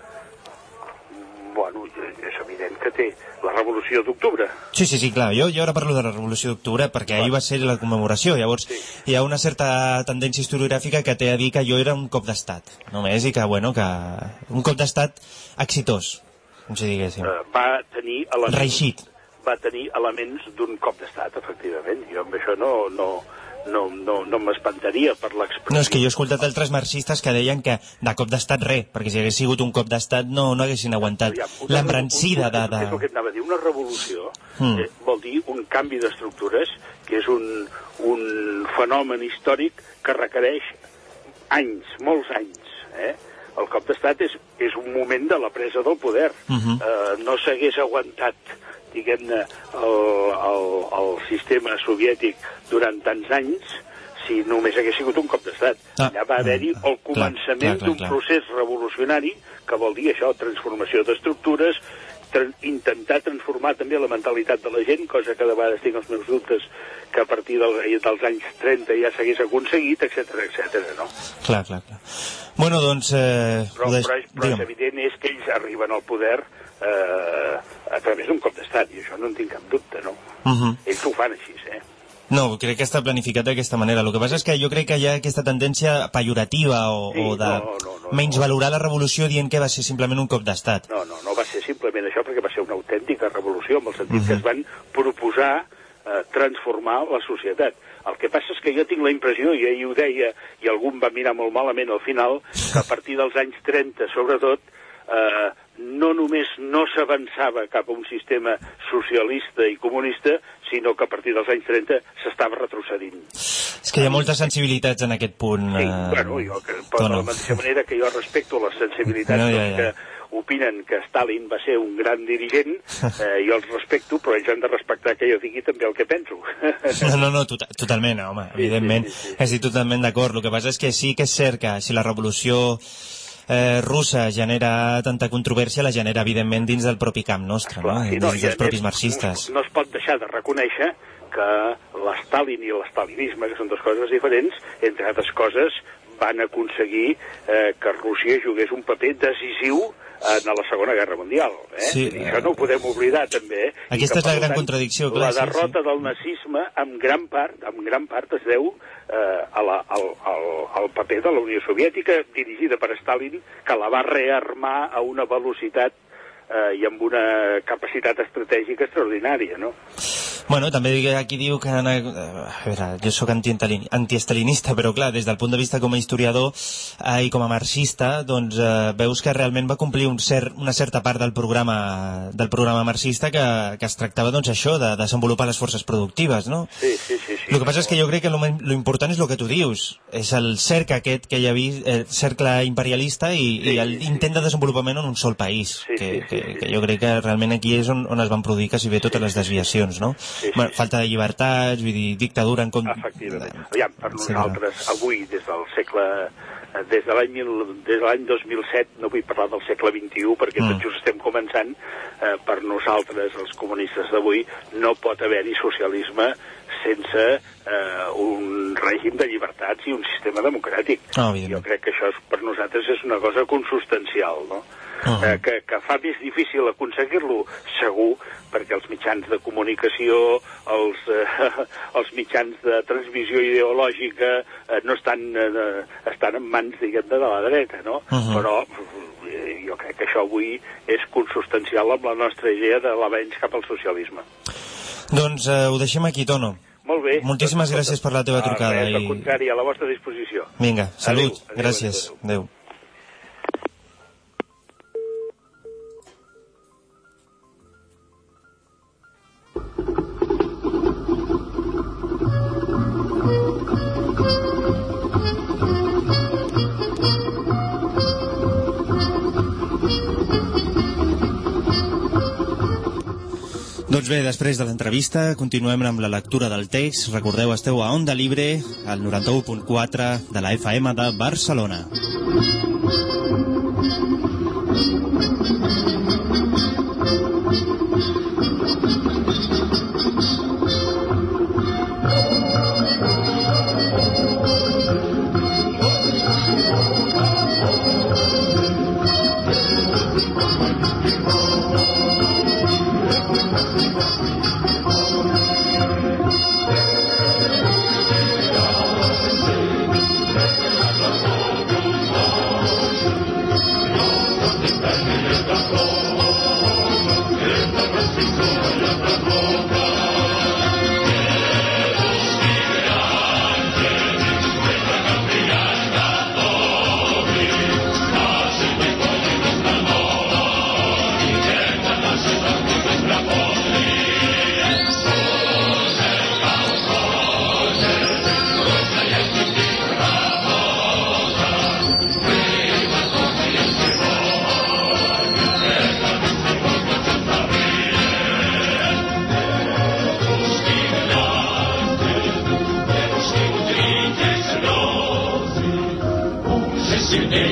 Bueno, és evident que té la Revolució d'Octubre. Sí, sí, sí, clar. Jo, jo ara parlo de la Revolució d'Octubre perquè clar. Ahir va ser la commemoració. Llavors, sí. hi ha una certa tendència historiogràfica que té a dir que allò era un cop d'estat. Només, i que, bueno, que... un cop d'estat exitós, com si diguéssim. Uh, va tenir elements... Reixit. Va tenir elements d'un cop d'estat, efectivament. Jo amb això no... no... no, no, no m'espantaria per l'expressió. No, és que jo he escoltat altres marxistes que deien que de cop d'estat res, perquè si hagués sigut un cop d'estat no, no haguessin aguantat ja, l'embrancida de, de... És el que anava a dir, una revolució mm. eh, vol dir un canvi d'estructures, que és un, un fenomen històric que requereix anys, molts anys, eh? el cop d'estat és, és un moment de la presa del poder. Uh-huh. eh, no s'hagués aguantat, diguem-ne, el, el, el sistema soviètic durant tants anys si només hagués sigut un cop d'estat. Ah, Allà va haver-hi el començament d'un procés revolucionari, que vol dir això, transformació d'estructures, tra intentar transformar també la mentalitat de la gent, cosa que de vegades tinc els meus dubtes que a partir del, dels anys trenta ja s'hagués aconseguit, etcètera, etcètera, no? Clar, clar, clar. Bueno, doncs... Eh, però, però, però és evident és que ells arriben al poder eh, a través d'un cop d'estat, i això no en tinc cap dubte, no? Uh-huh. Ells ho fan així, eh? No, crec que està planificat d'aquesta manera. El que passa és que jo crec que hi ha aquesta tendència pejorativa o, sí, o de no, no, no, menys valorar la revolució dient que va ser simplement un cop d'estat. No, no, no va ser simplement això, perquè va ser una autèntica revolució, en el sentit uh-huh. que es van proposar eh, transformar la societat. El que passa és que jo tinc la impressió, i ahir ho deia, i algú em va mirar molt malament al final, que a partir dels anys trenta, sobretot, eh, no només no s'avançava cap a un sistema socialista i comunista, sinó que a partir dels anys trenta s'estava retrocedint. És que hi ha moltes sensibilitats en aquest punt. Sí, eh... bueno, jo, que, de la mateixa manera que jo respecto les sensibilitats no, ja, ja. que opinen que Stalin va ser un gran dirigent, eh, jo els respecto, però ells han de respectar que jo digui també el que penso. No, no, no, tot, totalment, home, sí, evidentment. Sí, sí, sí. Estic totalment d'acord. El que passa és que sí que és cert que si la revolució Eh, russa genera tanta controvèrsia, la genera evidentment dins del propi camp nostre, no? Dins no, dels propis marxistes. No, no es pot deixar de reconèixer que l'Stalin i l'estalinisme, que són dues coses diferents, entre altres coses, van aconseguir eh, que Rússia jugués un paper decisiu en la Segona Guerra Mundial. Eh? Sí, I això no ho podem oblidar, també. Eh? Aquesta és la gran tant, contradicció, clar. La derrota sí, sí. del nazisme, en gran part, en gran part es deu eh, a la, al, al, al paper de la Unió Soviètica, dirigida per Stalin, que la va rearmar a una velocitat eh, i amb una capacitat estratègica extraordinària, no? Bueno, també aquí diu que... A veure, jo sóc antiestalinista, però clar, des del punt de vista com a historiador eh, i com a marxista, doncs eh, veus que realment va complir un cert, una certa part del programa del programa marxista que, que es tractava, doncs, això, de desenvolupar les forces productives, no? Sí, sí, sí. sí el que passa és que jo crec que lo, lo important és el que tu dius, és el cercle aquest que hi ha vist, el cercle imperialista i, sí, i l'intent sí. de desenvolupament en un sol país, sí, que, sí, sí, que, sí. que jo crec que realment aquí és on, on es van produir quasi bé totes sí, les desviacions, no? Sí, sí, bueno, falta de llibertats, vull dir, dictadura en com... Efectivament. Aviam, per nosaltres, sí, avui, des del segle... Des de l'any des de l'any dos mil set, no vull parlar del segle vint-i-u, perquè mm. tot just estem començant, eh, per nosaltres, els comunistes d'avui, no pot haver-hi socialisme sense eh, un règim de llibertats i un sistema democràtic. Oh, jo crec que això és, per nosaltres és una cosa consustancial, no? Uh-huh. eh, que, que fa més difícil aconseguir-lo, segur, perquè els mitjans de comunicació, els, eh, els mitjans de transmissió ideològica eh, no estan, eh, estan en mans, diguem, de la dreta, no? Uh-huh. Però eh, jo crec que això avui és consustancial amb la nostra idea de l'avenç cap al socialisme. Doncs eh, ho deixem aquí, Tono. Molt bé. Moltíssimes doncs, gràcies per la teva trucada. Res, al contrari, a la vostra disposició. Vinga, salut, adéu, gràcies. Adéu. Adéu. Doncs bé, després de l'entrevista continuem amb la lectura del text. Recordeu, esteu a Onda Libre, al noranta-u punt quatre de la F M de Barcelona.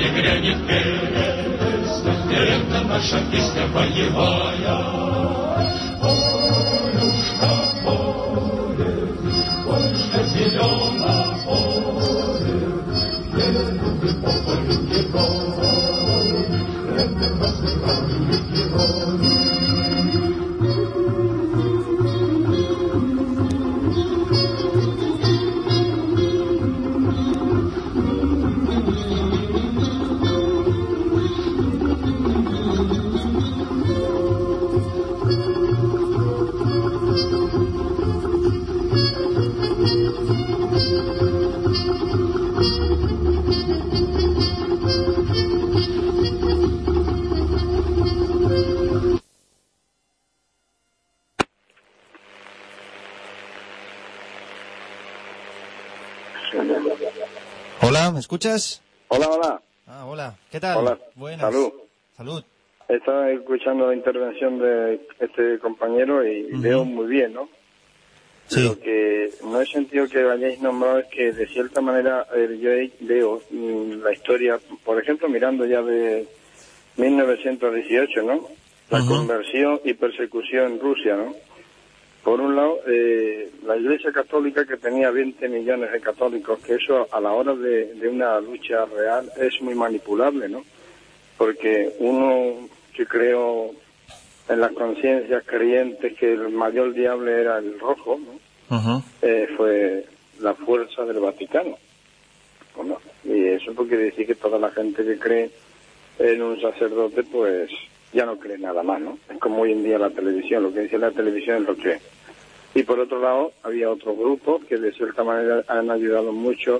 грянет перец, деревня наша песня боевая. Полюшка, поле, полюшка зелена, поле, едут по полю герои, это восстали герои. Hola, ¿me escuchas? Hola, hola. Ah, hola. ¿Qué tal? Hola. Buenas. Salud. Salud. Estaba escuchando la intervención de este compañero y uh-huh. veo muy bien, ¿no? Sí. Lo que no he sentido que hayáis nombrado es que de cierta manera eh, yo veo mm, la historia, por ejemplo, mirando ya de mil novecientos dieciocho, ¿no? La uh-huh. conversión y persecución en Rusia, ¿no? Por un lado, eh, la Iglesia Católica, que tenía veinte millones de católicos, que eso a la hora de, de una lucha real es muy manipulable, ¿no? Porque uno que creo en las conciencias creyentes que el mayor diablo era el rojo, ¿no? Uh-huh. Eh, fue la fuerza del Vaticano, ¿no? Y eso porque decir que toda la gente que cree en un sacerdote, pues ya no cree nada más, ¿no? Es como hoy en día la televisión, lo que dice la televisión es lo que es. Y por otro lado, había otros grupos que de cierta manera han ayudado mucho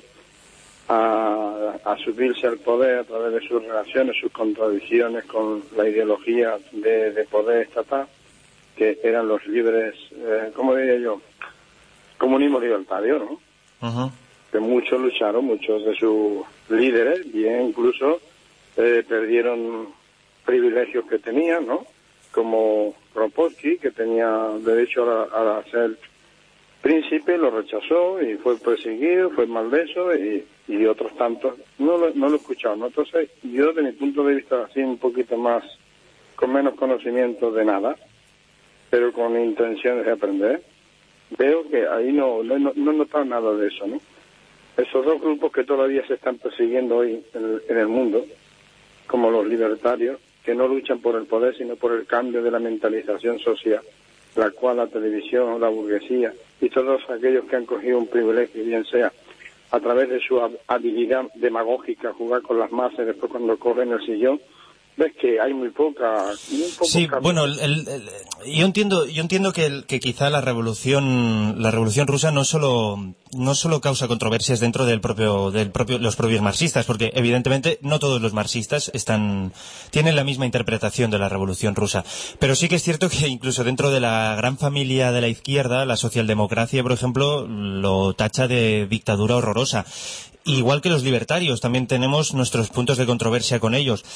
a, a subirse al poder a través de sus relaciones, sus contradicciones con la ideología de, de poder estatal, que eran los libres, eh, ¿cómo diría yo? Comunismo libertario, ¿no? Uh-huh. Que muchos lucharon, muchos de sus líderes, bien incluso eh, perdieron privilegios que tenían, ¿no? Como Kropotkin, que tenía derecho a, a ser príncipe, lo rechazó y fue perseguido, fue maldeso y, y otros tantos. No lo, no lo he escuchado, ¿no? Entonces, yo de mi punto de vista, así un poquito más, con menos conocimiento de nada, pero con intenciones de aprender, veo que ahí no, no, no he notado nada de eso, ¿no? Esos dos grupos que todavía se están persiguiendo hoy en el, en el mundo, como los libertarios, que no luchan por el poder, sino por el cambio de la mentalización social, la cual la televisión, la burguesía y todos aquellos que han cogido un privilegio, bien sea a través de su habilidad demagógica, jugar con las masas, después cuando corren el sillón, ves que hay muy poca... Muy poco sí, cambio. Bueno, el, el, el, yo entiendo yo entiendo que, el, que quizá la revolución la revolución rusa no solo no solo causa controversias dentro del propio del propio los propios marxistas, porque evidentemente no todos los marxistas están tienen la misma interpretación de la revolución rusa, pero sí que es cierto que incluso dentro de la gran familia de la izquierda, la socialdemocracia, por ejemplo, lo tacha de dictadura horrorosa. Igual que los libertarios, también tenemos nuestros puntos de controversia con ellos.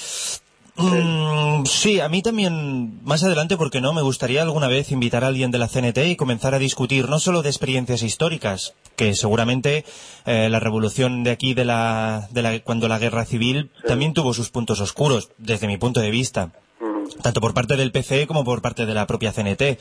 Mm, sí, a mí también, más adelante, porque no, me gustaría alguna vez invitar a alguien de la C N T y comenzar a discutir no solo de experiencias históricas, que seguramente eh, la revolución de aquí, de la, de la, cuando la guerra civil, sí. también tuvo sus puntos oscuros, desde mi punto de vista. Tanto por parte del P C como por parte de la propia C N T.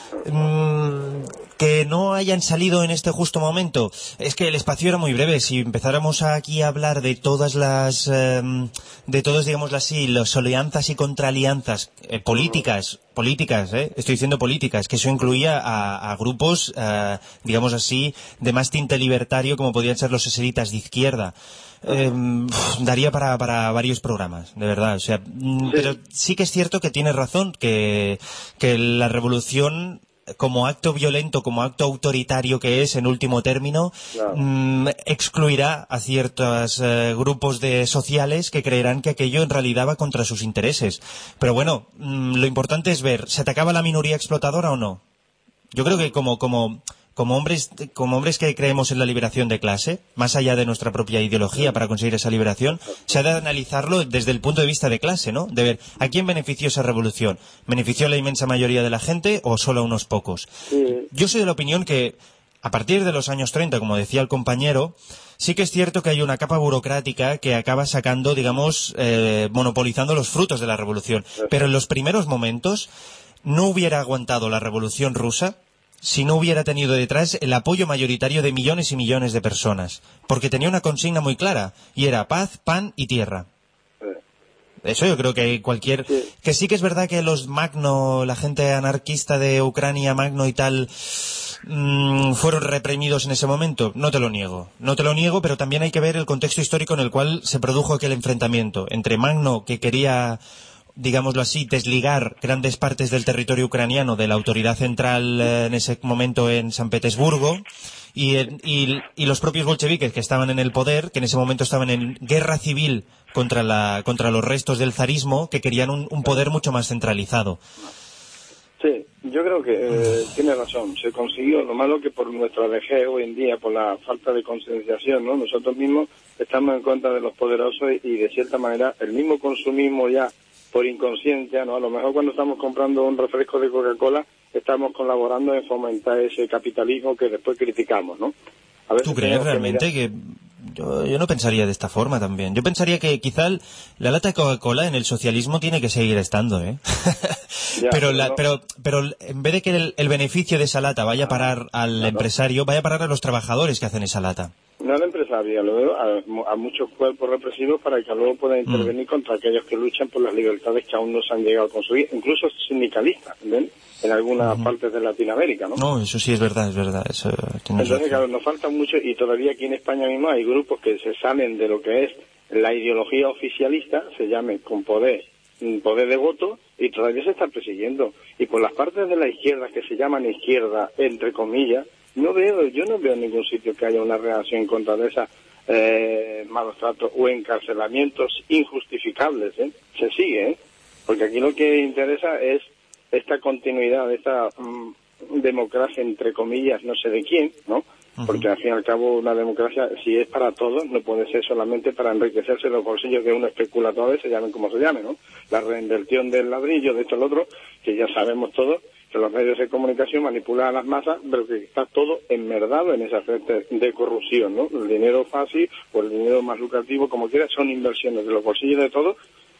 Mm, que no hayan salido en este justo momento. Es que el espacio era muy breve. Si empezáramos aquí a hablar de todas las, eh, de todos, digamos así, las alianzas y contraalianzas eh, políticas, políticas, eh, estoy diciendo políticas, que eso incluía a, a grupos, eh, digamos así, de más tinte libertario, como podían ser los eseritas de izquierda. Eh, daría para, para varios programas, de verdad. O sea, sí. Pero sí que es cierto que tienes razón, que, que la revolución, como acto violento, como acto autoritario que es, en último término, claro. mmm, excluirá a ciertos eh, grupos de sociales que creerán que aquello en realidad va contra sus intereses. Pero bueno, mmm, lo importante es ver, ¿se atacaba la minoría explotadora o no? Yo creo que como... como Como hombres, como hombres que creemos en la liberación de clase, más allá de nuestra propia ideología para conseguir esa liberación, se ha de analizarlo desde el punto de vista de clase, ¿no? De ver, ¿a quién benefició esa revolución? ¿Benefició a la inmensa mayoría de la gente o solo a unos pocos? Sí. Yo soy de la opinión que a partir de los años treinta, como decía el compañero, sí que es cierto que hay una capa burocrática que acaba sacando, digamos, eh, monopolizando los frutos de la revolución. Pero en los primeros momentos no hubiera aguantado la revolución rusa si no hubiera tenido detrás el apoyo mayoritario de millones y millones de personas. Porque tenía una consigna muy clara, y era paz, pan y tierra. Eso yo creo que cualquier... Sí. Que sí que es verdad que los Magno, la gente anarquista de Ucrania, Magno y tal, mmm, fueron reprimidos en ese momento. No te lo niego. No te lo niego, pero también hay que ver el contexto histórico en el cual se produjo aquel enfrentamiento entre Magno, que quería, digámoslo así, desligar grandes partes del territorio ucraniano de la autoridad central eh, en ese momento en San Petersburgo, y, y, y los propios bolcheviques que estaban en el poder, que en ese momento estaban en guerra civil contra la contra los restos del zarismo, que querían un, un poder mucho más centralizado. Sí, yo creo que eh, tiene razón. Se consiguió. Lo malo que por nuestra vejez hoy en día, por la falta de concienciación, ¿no? Nosotros mismos estamos en contra de los poderosos y, y de cierta manera el mismo consumismo ya por inconsciencia, ¿no? A lo mejor cuando estamos comprando un refresco de Coca-Cola estamos colaborando en fomentar ese capitalismo que después criticamos, ¿no? A veces ¿Tú crees realmente que, que...? Yo, yo no pensaría de esta forma también. Yo pensaría que quizá el, la lata de Coca-Cola en el socialismo tiene que seguir estando, ¿eh? ya, pero, la, no. pero pero en vez de que el, el beneficio de esa lata vaya a parar al claro. empresario, vaya a parar a los trabajadores que hacen esa lata. No al empresario, luego a, a muchos cuerpos represivos para que luego puedan intervenir mm. contra aquellos que luchan por las libertades que aún no se han llegado a conseguir, incluso sindicalistas, ¿ven? En algunas uh-huh. partes de Latinoamérica, ¿no? No, eso sí es verdad, es verdad. Eso Entonces, claro, nos falta mucho y todavía aquí en España mismo hay grupos que se salen de lo que es la ideología oficialista, se llame con poder, poder de voto, y todavía se está persiguiendo. Y por las partes de la izquierda que se llaman izquierda, entre comillas, no veo, yo no veo en ningún sitio que haya una reacción en contra de esas eh, malos tratos o encarcelamientos injustificables, ¿eh? Se sigue, ¿eh? Porque aquí lo que interesa es esta continuidad, esta um, democracia, entre comillas, no sé de quién, ¿no? Uh-huh. Porque al fin y al cabo una democracia, si es para todos, no puede ser solamente para enriquecerse los bolsillos de un especulador, se llamen como se llame, ¿no? La reinversión del ladrillo, de esto al otro, que ya sabemos todos, que los medios de comunicación manipulan a las masas, pero que está todo enmerdado en esa frente de corrupción, ¿no? El dinero fácil o el dinero más lucrativo, como quiera, son inversiones de los bolsillos de todos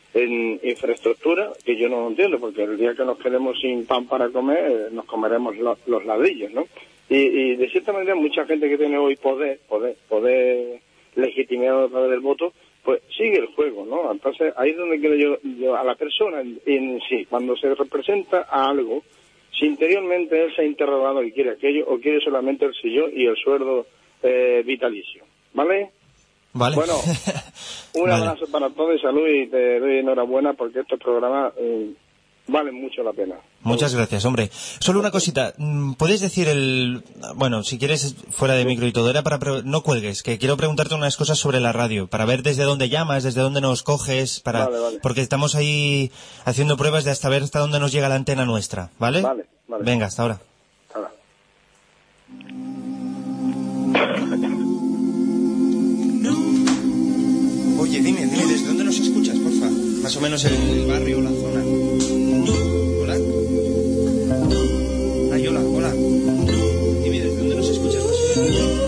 en infraestructura, que yo no lo entiendo, porque el día que nos quedemos sin pan para comer, eh, nos comeremos lo, los ladrillos, ¿no? Y, y de cierta manera mucha gente que tiene hoy poder, poder, poder legitimado a través del voto, pues sigue el juego, ¿no? Entonces ahí es donde quiero yo, yo a la persona en, en sí, cuando se representa a algo, si interiormente él se ha interrogado y quiere aquello, o quiere solamente el sillón y el sueldo eh, vitalicio, ¿vale? Vale. Bueno, un vale. abrazo para todos y salud, y te doy enhorabuena porque estos programas eh, valen mucho la pena. Muchas gracias, hombre. Solo una cosita, ¿puedes decir el... Bueno, si quieres, fuera de micro y todo, era para... Pre... No cuelgues, que quiero preguntarte unas cosas sobre la radio, para ver desde dónde llamas, desde dónde nos coges, para... Vale, vale. Porque estamos ahí haciendo pruebas de hasta ver hasta dónde nos llega la antena nuestra, ¿vale? Vale, vale. Venga, hasta ahora. Ahora. Oye, dime, dime, ¿desde dónde nos escuchas, porfa? Más o menos el, el barrio o la zona. ¿Hola? Ay, hola, hola. Dime, ¿desde dónde nos escuchas más o menos?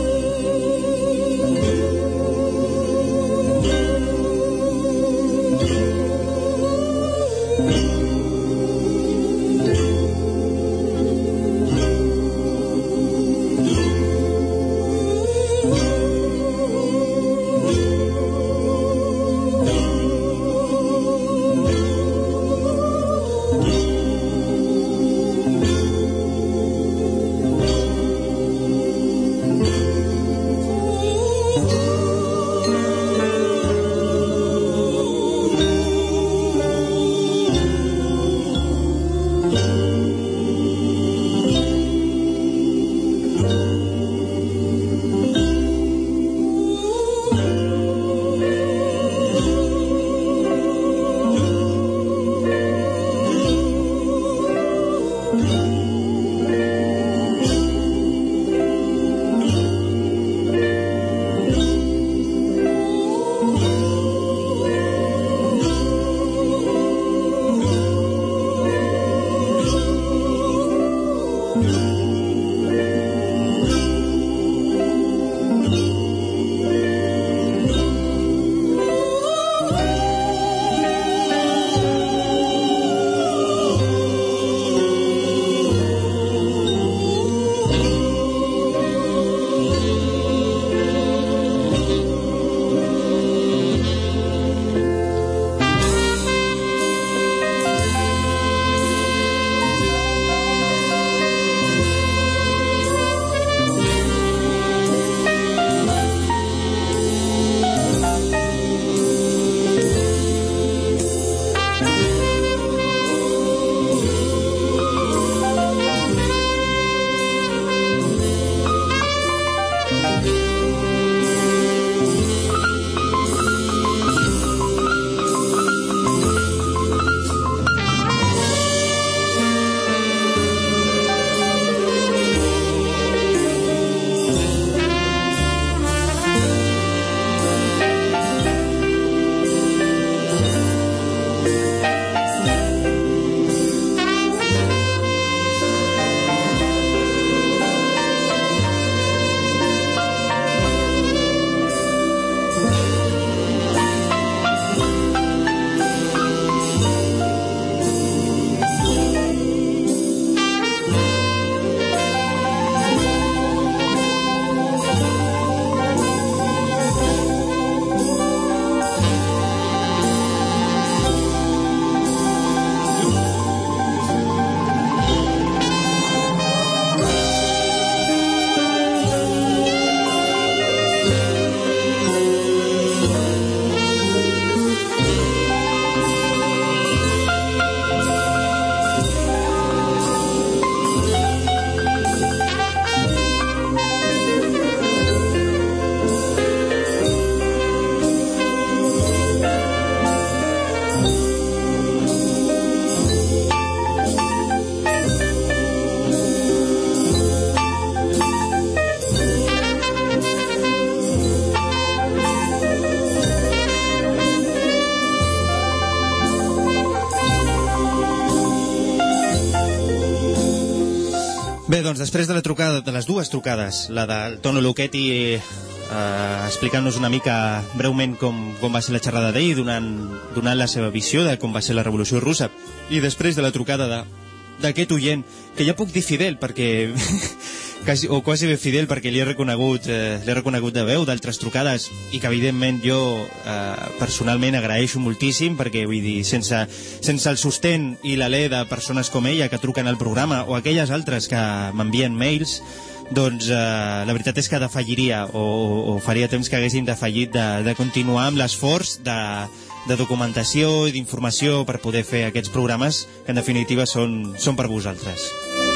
Bé, doncs després de la trucada, de les dues trucades, la del Tono Lucchetti eh, explicant-nos una mica breument com, com va ser la xerrada d'ahir, donant, donant la seva visió de com va ser la Revolució Russa, i després de la trucada de, d'aquest oient, que ja puc dir fidel, perquè quasi, o quasi bé fidel, perquè li he reconegut, eh, li he reconegut de veu d'altres trucades, i que evidentment jo eh, personalment agraeixo moltíssim, perquè vull dir, sense, sense el sostén i l'alè de persones com ella que truquen al programa, o aquelles altres que m'envien mails, doncs eh, la veritat és que defalliria, o, o faria temps que haguéssim defallit de, de continuar amb l'esforç de, de documentació i d'informació per poder fer aquests programes, que en definitiva són, són per vosaltres.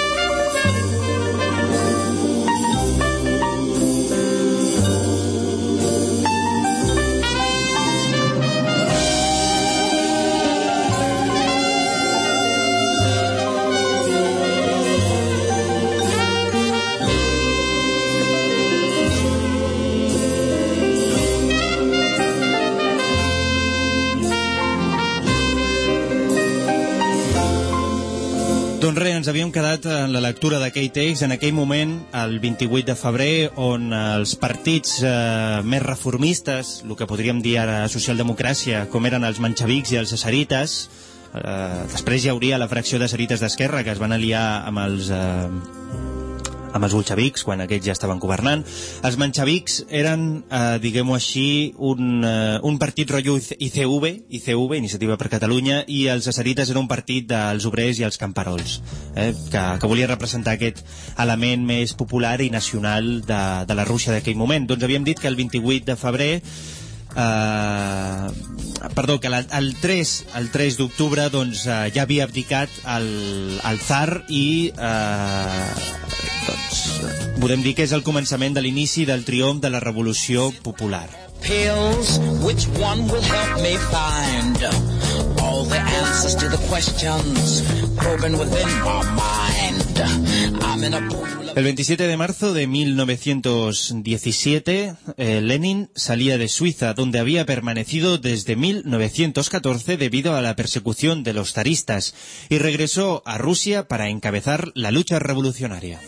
Doncs res, ens havíem quedat en la lectura d'aquell text, en aquell moment, el vint-i-vuit de febrer, on els partits eh, més reformistes, el que podríem dir ara socialdemocràcia, com eren els manxevics i els cesarites, eh, després hi hauria la fracció de cesarites d'Esquerra, que es van aliar amb els... Eh, amb els bolxevics, quan aquests ja estaven governant. Els manxevics eren, eh, diguem-ho així, un, eh, un partit rotllo I C V, I C V, Iniciativa per Catalunya, i els cesarites era un partit dels obrers i els camperols, eh, que, que volia representar aquest element més popular i nacional de, de la Rússia d'aquell moment. Doncs havíem dit que el vint-i-vuit de febrer Uh, perdó, que la, el tres el tres d'octubre doncs, uh, ja havia abdicat el, el tsar i uh, doncs, podem dir que és el començament de l'inici del triomf de la Revolució Popular. Pills, which one will help me find all the answers to the questions probing within my mind. I'm in a pool. El veintisiete de marzo de mil novecientos diecisiete, eh, Lenin salía de Suiza, donde había permanecido desde mil novecientos catorce debido a la persecución de los zaristas, y regresó a Rusia para encabezar la lucha revolucionaria.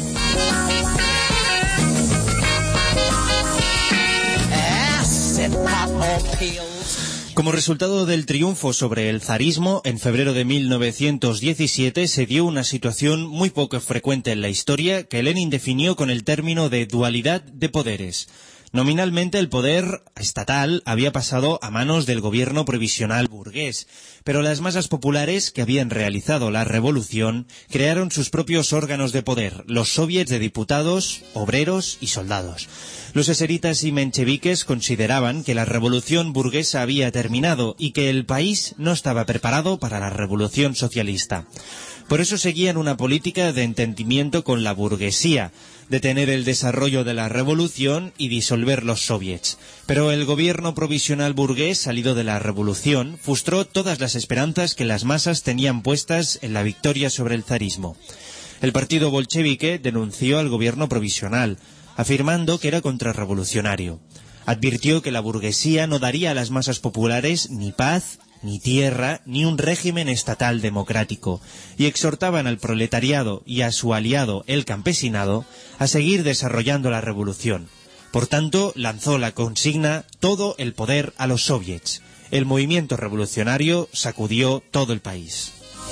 Como resultado del triunfo sobre el zarismo, en febrero de mil novecientos diecisiete se dio una situación muy poco frecuente en la historia que Lenin definió con el término de dualidad de poderes. Nominalmente el poder estatal había pasado a manos del gobierno provisional burgués, pero las masas populares que habían realizado la revolución crearon sus propios órganos de poder, los soviets de diputados, obreros y soldados. Los eseritas y mencheviques consideraban que la revolución burguesa había terminado y que el país no estaba preparado para la revolución socialista. Por eso seguían una política de entendimiento con la burguesía, detener el desarrollo de la revolución y disolver los soviets. Pero el gobierno provisional burgués, salido de la revolución, frustró todas las esperanzas que las masas tenían puestas en la victoria sobre el zarismo. El partido bolchevique denunció al gobierno provisional, afirmando que era contrarrevolucionario. Advirtió que la burguesía no daría a las masas populares ni paz, ni tierra, ni un régimen estatal democrático, y exhortaban al proletariado y a su aliado, el campesinado, a seguir desarrollando la revolución. Por tanto, lanzó la consigna «Todo el poder a los soviets». El movimiento revolucionario sacudió todo el país.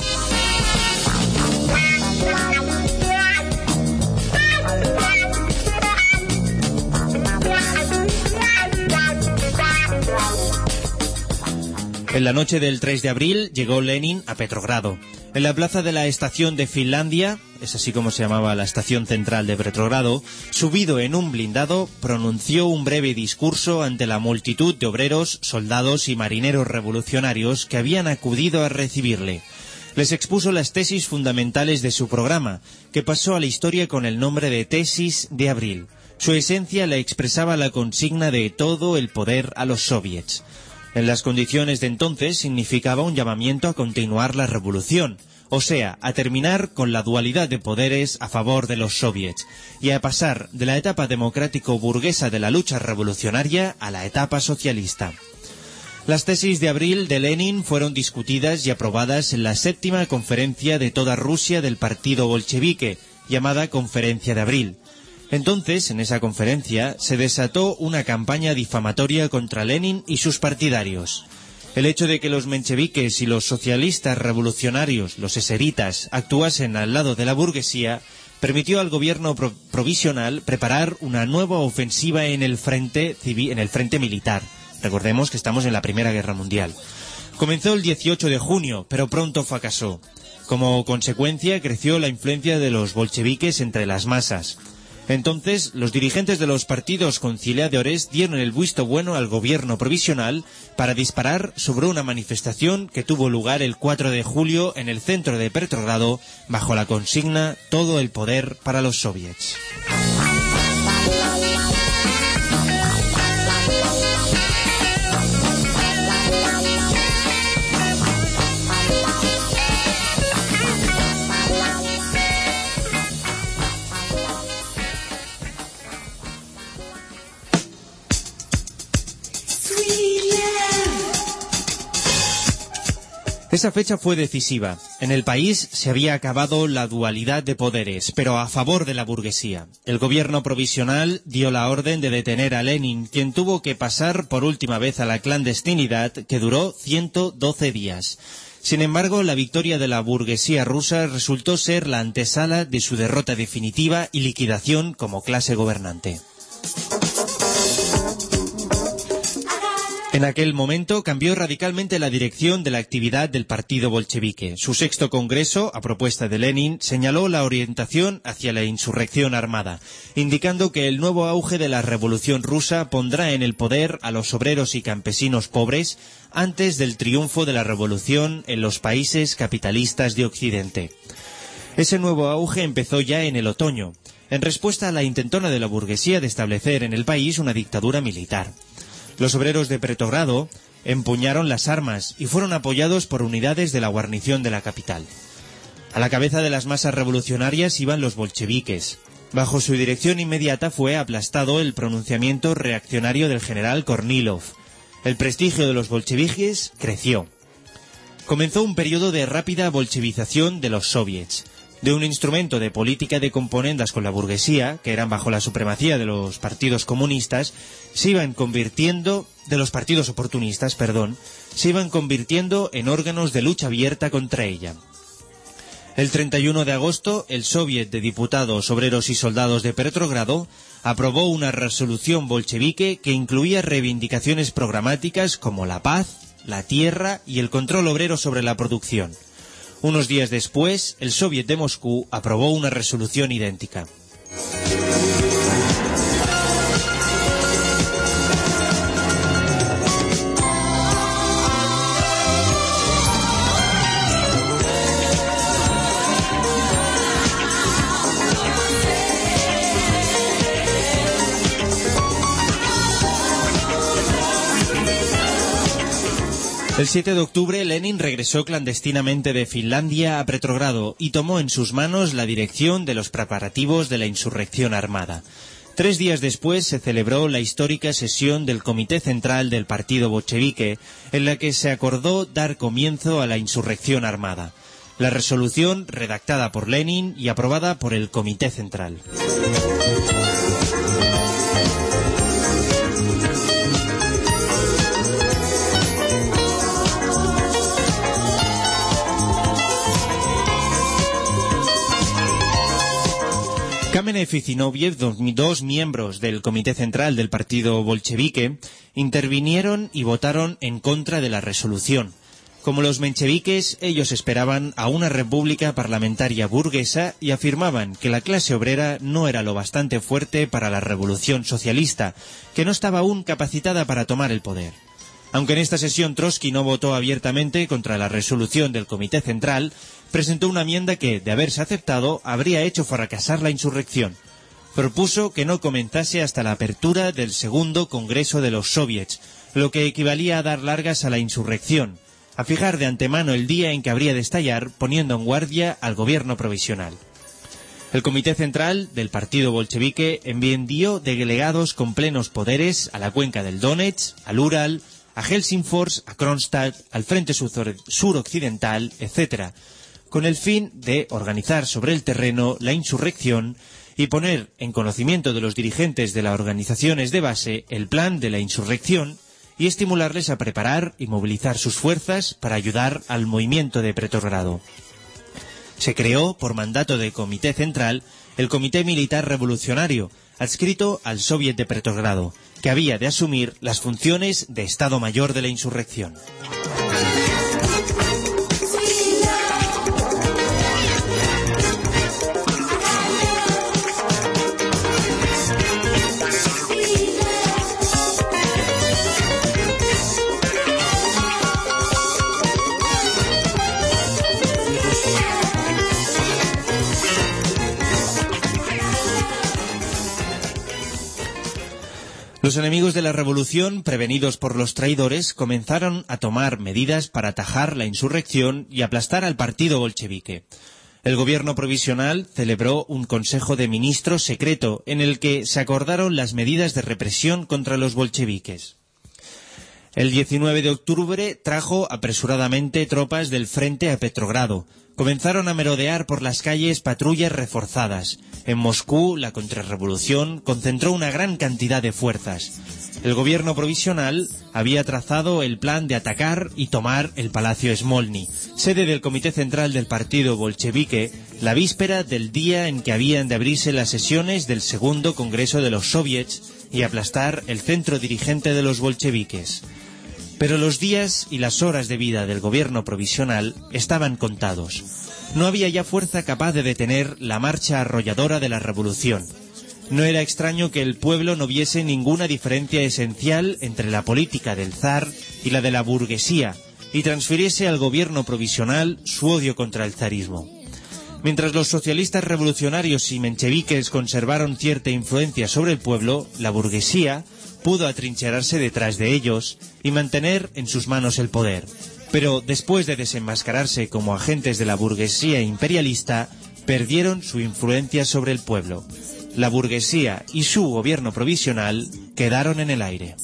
En la noche del tres de abril llegó Lenin a Petrogrado. En la plaza de la estación de Finlandia, es así como se llamaba la estación central de Petrogrado, subido en un blindado, pronunció un breve discurso ante la multitud de obreros, soldados y marineros revolucionarios que habían acudido a recibirle. Les expuso las tesis fundamentales de su programa, que pasó a la historia con el nombre de Tesis de Abril. Su esencia la expresaba la consigna de todo el poder a los soviets. En las condiciones de entonces significaba un llamamiento a continuar la revolución, o sea, a terminar con la dualidad de poderes a favor de los soviets, y a pasar de la etapa democrático-burguesa de la lucha revolucionaria a la etapa socialista. Las tesis de abril de Lenin fueron discutidas y aprobadas en la séptima conferencia de toda Rusia del partido bolchevique, llamada Conferencia de Abril. Entonces, en esa conferencia, se desató una campaña difamatoria contra Lenin y sus partidarios. El hecho de que los mencheviques y los socialistas revolucionarios, los eseritas, actuasen al lado de la burguesía, permitió al gobierno pro- provisional preparar una nueva ofensiva en el frente civil, en el frente militar. Recordemos que estamos en la Primera Guerra Mundial. Comenzó el dieciocho de junio, pero pronto fracasó. Como consecuencia, creció la influencia de los bolcheviques entre las masas. Entonces, los dirigentes de los partidos conciliadores dieron el visto bueno al gobierno provisional para disparar sobre una manifestación que tuvo lugar el cuatro de julio en el centro de Petrogrado bajo la consigna «Todo el poder para los soviets». Esa fecha fue decisiva. En el país se había acabado la dualidad de poderes, pero a favor de la burguesía. El gobierno provisional dio la orden de detener a Lenin, quien tuvo que pasar por última vez a la clandestinidad, que duró ciento doce días. Sin embargo, la victoria de la burguesía rusa resultó ser la antesala de su derrota definitiva y liquidación como clase gobernante. En aquel momento cambió radicalmente la dirección de la actividad del partido bolchevique. Su sexto congreso, a propuesta de Lenin, señaló la orientación hacia la insurrección armada, indicando que el nuevo auge de la revolución rusa pondrá en el poder a los obreros y campesinos pobres antes del triunfo de la revolución en los países capitalistas de Occidente. Ese nuevo auge empezó ya en el otoño, en respuesta a la intentona de la burguesía de establecer en el país una dictadura militar. Los obreros de Petrogrado empuñaron las armas y fueron apoyados por unidades de la guarnición de la capital. A la cabeza de las masas revolucionarias iban los bolcheviques. Bajo su dirección inmediata fue aplastado el pronunciamiento reaccionario del general Kornilov. El prestigio de los bolcheviques creció. Comenzó un periodo de rápida bolchevización de los soviets. De un instrumento de política de componendas con la burguesía, que eran bajo la supremacía de los partidos comunistas, se iban convirtiendo, de los partidos oportunistas, perdón, se iban convirtiendo en órganos de lucha abierta contra ella. El treinta y uno de agosto, el Soviet de Diputados, Obreros y Soldados de Petrogrado aprobó una resolución bolchevique que incluía reivindicaciones programáticas como la paz, la tierra y el control obrero sobre la producción. Unos días después, el Soviet de Moscú aprobó una resolución idéntica. El siete de octubre, Lenin regresó clandestinamente de Finlandia a Petrogrado y tomó en sus manos la dirección de los preparativos de la insurrección armada. Tres días después se celebró la histórica sesión del Comité Central del Partido Bolchevique, en la que se acordó dar comienzo a la insurrección armada. La resolución, redactada por Lenin y aprobada por el Comité Central. Kamenev y Zinoviev, dos miembros del Comité Central del Partido Bolchevique, intervinieron y votaron en contra de la resolución. Como los mencheviques, ellos esperaban a una república parlamentaria burguesa y afirmaban que la clase obrera no era lo bastante fuerte para la revolución socialista, que no estaba aún capacitada para tomar el poder. Aunque en esta sesión Trotsky no votó abiertamente contra la resolución del Comité Central, presentó una enmienda que, de haberse aceptado, habría hecho fracasar la insurrección. Propuso que no comenzase hasta la apertura del segundo Congreso de los Soviets, lo que equivalía a dar largas a la insurrección, a fijar de antemano el día en que habría de estallar, poniendo en guardia al gobierno provisional. El Comité Central del Partido Bolchevique envió delegados con plenos poderes a la cuenca del Donetsk, al Ural, a Helsingfors, a Kronstadt, al frente suroccidental, etcétera, con el fin de organizar sobre el terreno la insurrección y poner en conocimiento de los dirigentes de las organizaciones de base el plan de la insurrección y estimularles a preparar y movilizar sus fuerzas para ayudar al movimiento de Petrogrado. Se creó, por mandato del Comité Central, el Comité Militar Revolucionario, adscrito al Soviet de Petrogrado, que había de asumir las funciones de Estado Mayor de la insurrección. Los enemigos de la revolución, prevenidos por los traidores, comenzaron a tomar medidas para atajar la insurrección y aplastar al partido bolchevique. El gobierno provisional celebró un consejo de ministros secreto en el que se acordaron las medidas de represión contra los bolcheviques. El diecinueve de octubre trajo apresuradamente tropas del frente a Petrogrado. Comenzaron a merodear por las calles patrullas reforzadas. En Moscú, la contrarrevolución concentró una gran cantidad de fuerzas. El gobierno provisional había trazado el plan de atacar y tomar el Palacio Smolny, sede del Comité Central del Partido Bolchevique, la víspera del día en que habían de abrirse las sesiones del segundo Congreso de los Soviets y aplastar el centro dirigente de los bolcheviques. Pero los días y las horas de vida del gobierno provisional estaban contados. No había ya fuerza capaz de detener la marcha arrolladora de la revolución. No era extraño que el pueblo no viese ninguna diferencia esencial entre la política del zar y la de la burguesía y transfiriese al gobierno provisional su odio contra el zarismo. Mientras los socialistas revolucionarios y mencheviques conservaron cierta influencia sobre el pueblo, la burguesía pudo atrincherarse detrás de ellos y mantener en sus manos el poder. Pero después de desenmascararse como agentes de la burguesía imperialista, perdieron su influencia sobre el pueblo. La burguesía y su gobierno provisional quedaron en el aire.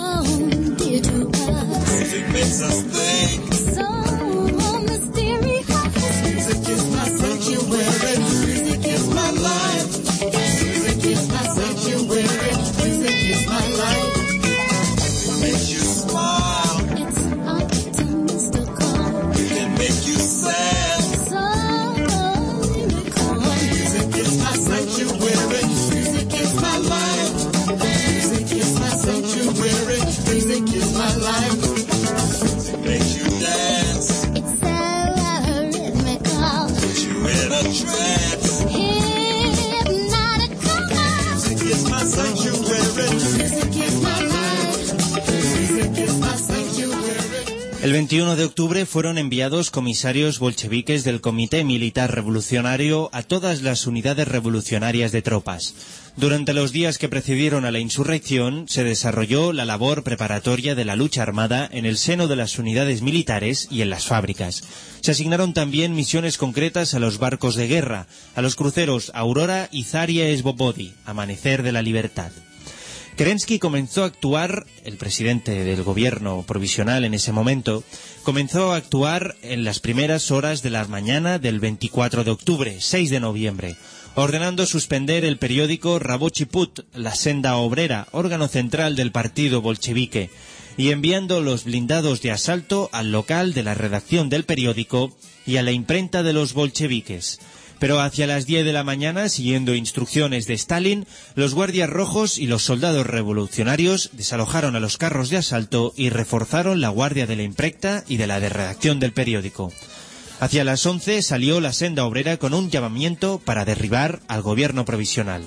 El veintiuno de octubre fueron enviados comisarios bolcheviques del Comité Militar Revolucionario a todas las unidades revolucionarias de tropas. Durante los días que precedieron a la insurrección, se desarrolló la labor preparatoria de la lucha armada en el seno de las unidades militares y en las fábricas. Se asignaron también misiones concretas a los barcos de guerra, a los cruceros Aurora y Zaria Svobody, Amanecer de la Libertad. Kerensky comenzó a actuar, el presidente del gobierno provisional en ese momento, comenzó a actuar en las primeras horas de la mañana del veinticuatro de octubre, seis de noviembre, ordenando suspender el periódico Rabochi Put, la Senda Obrera, órgano central del partido bolchevique, y enviando los blindados de asalto al local de la redacción del periódico y a la imprenta de los bolcheviques. Pero hacia las diez de la mañana, siguiendo instrucciones de Stalin, los guardias rojos y los soldados revolucionarios desalojaron a los carros de asalto y reforzaron la guardia de la imprenta y de la de redacción del periódico. Hacia las once salió la Senda Obrera con un llamamiento para derribar al gobierno provisional.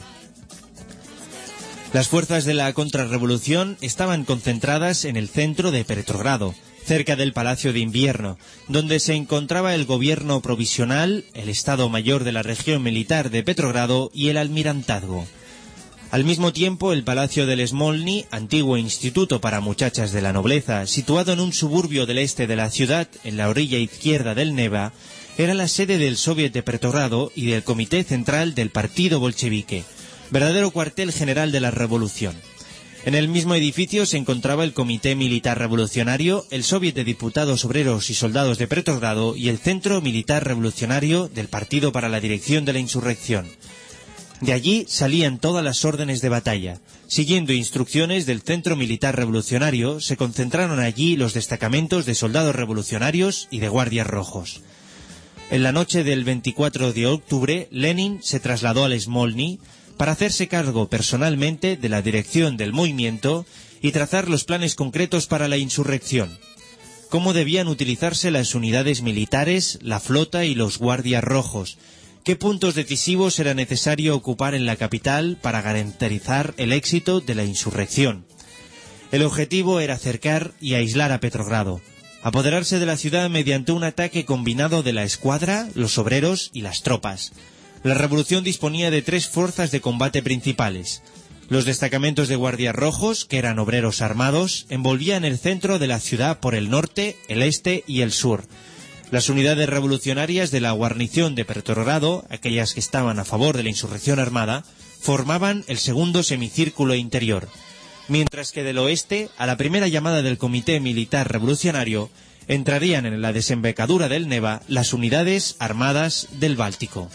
Las fuerzas de la contrarrevolución estaban concentradas en el centro de Petrogrado, cerca del Palacio de Invierno, donde se encontraba el gobierno provisional, el Estado Mayor de la Región Militar de Petrogrado y el Almirantazgo. Al mismo tiempo, el Palacio del Smolny, antiguo instituto para muchachas de la nobleza, situado en un suburbio del este de la ciudad, en la orilla izquierda del Neva, era la sede del Soviet de Petrogrado y del Comité Central del Partido Bolchevique, verdadero cuartel general de la revolución. En el mismo edificio se encontraba el Comité Militar Revolucionario, el Soviet de Diputados Obreros y Soldados de Petrogrado y el Centro Militar Revolucionario del Partido para la Dirección de la Insurrección. De allí salían todas las órdenes de batalla. Siguiendo instrucciones del Centro Militar Revolucionario, se concentraron allí los destacamentos de soldados revolucionarios y de guardias rojos. En la noche del veinticuatro de octubre, Lenin se trasladó al Smolny para hacerse cargo personalmente de la dirección del movimiento y trazar los planes concretos para la insurrección. Cómo debían utilizarse las unidades militares, la flota y los guardias rojos. Qué puntos decisivos era necesario ocupar en la capital para garantizar el éxito de la insurrección. El objetivo era cercar y aislar a Petrogrado, apoderarse de la ciudad mediante un ataque combinado de la escuadra, los obreros y las tropas. La revolución disponía de tres fuerzas de combate principales. Los destacamentos de guardias rojos, que eran obreros armados, envolvían el centro de la ciudad por el norte, el este y el sur. Las unidades revolucionarias de la guarnición de Petrogrado, aquellas que estaban a favor de la insurrección armada, formaban el segundo semicírculo interior. Mientras que del oeste, a la primera llamada del Comité Militar Revolucionario, entrarían en la desembocadura del Neva las unidades armadas del Báltico.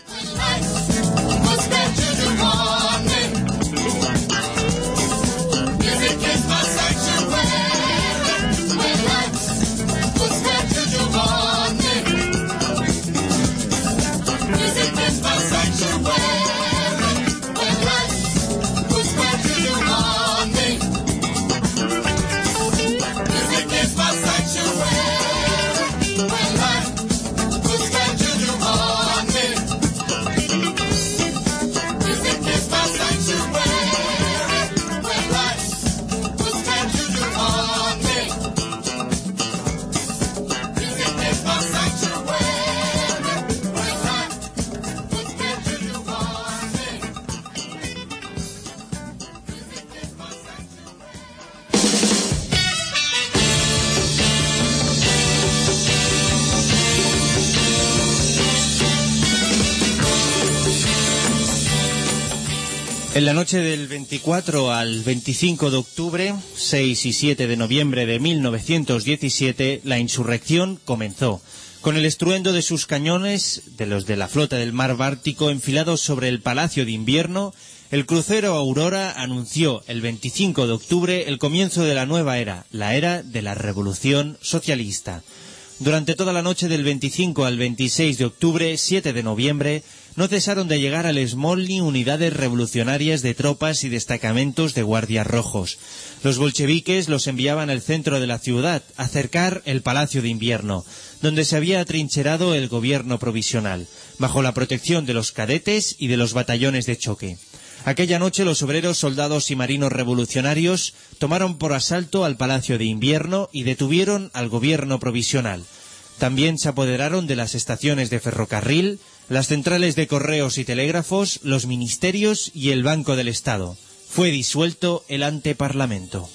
En la noche del veinticuatro al veinticinco de octubre, seis y siete de noviembre de mil novecientos diecisiete, la insurrección comenzó, con el estruendo de sus cañones, de los de la flota del mar Báltico enfilados sobre el Palacio de Invierno. El crucero Aurora anunció el veinticinco de octubre el comienzo de la nueva era, la era de la Revolución Socialista. Durante toda la noche del veinticinco al veintiséis de octubre, siete de noviembre, no cesaron de llegar al Smolny unidades revolucionarias de tropas y destacamentos de guardias rojos. Los bolcheviques los enviaban al centro de la ciudad, a cercar el Palacio de Invierno, donde se había atrincherado el gobierno provisional, bajo la protección de los cadetes y de los batallones de choque. Aquella noche los obreros, soldados y marinos revolucionarios tomaron por asalto al Palacio de Invierno y detuvieron al gobierno provisional. También se apoderaron de las estaciones de ferrocarril, las centrales de correos y telégrafos, los ministerios y el Banco del Estado. Fue disuelto el anteparlamento.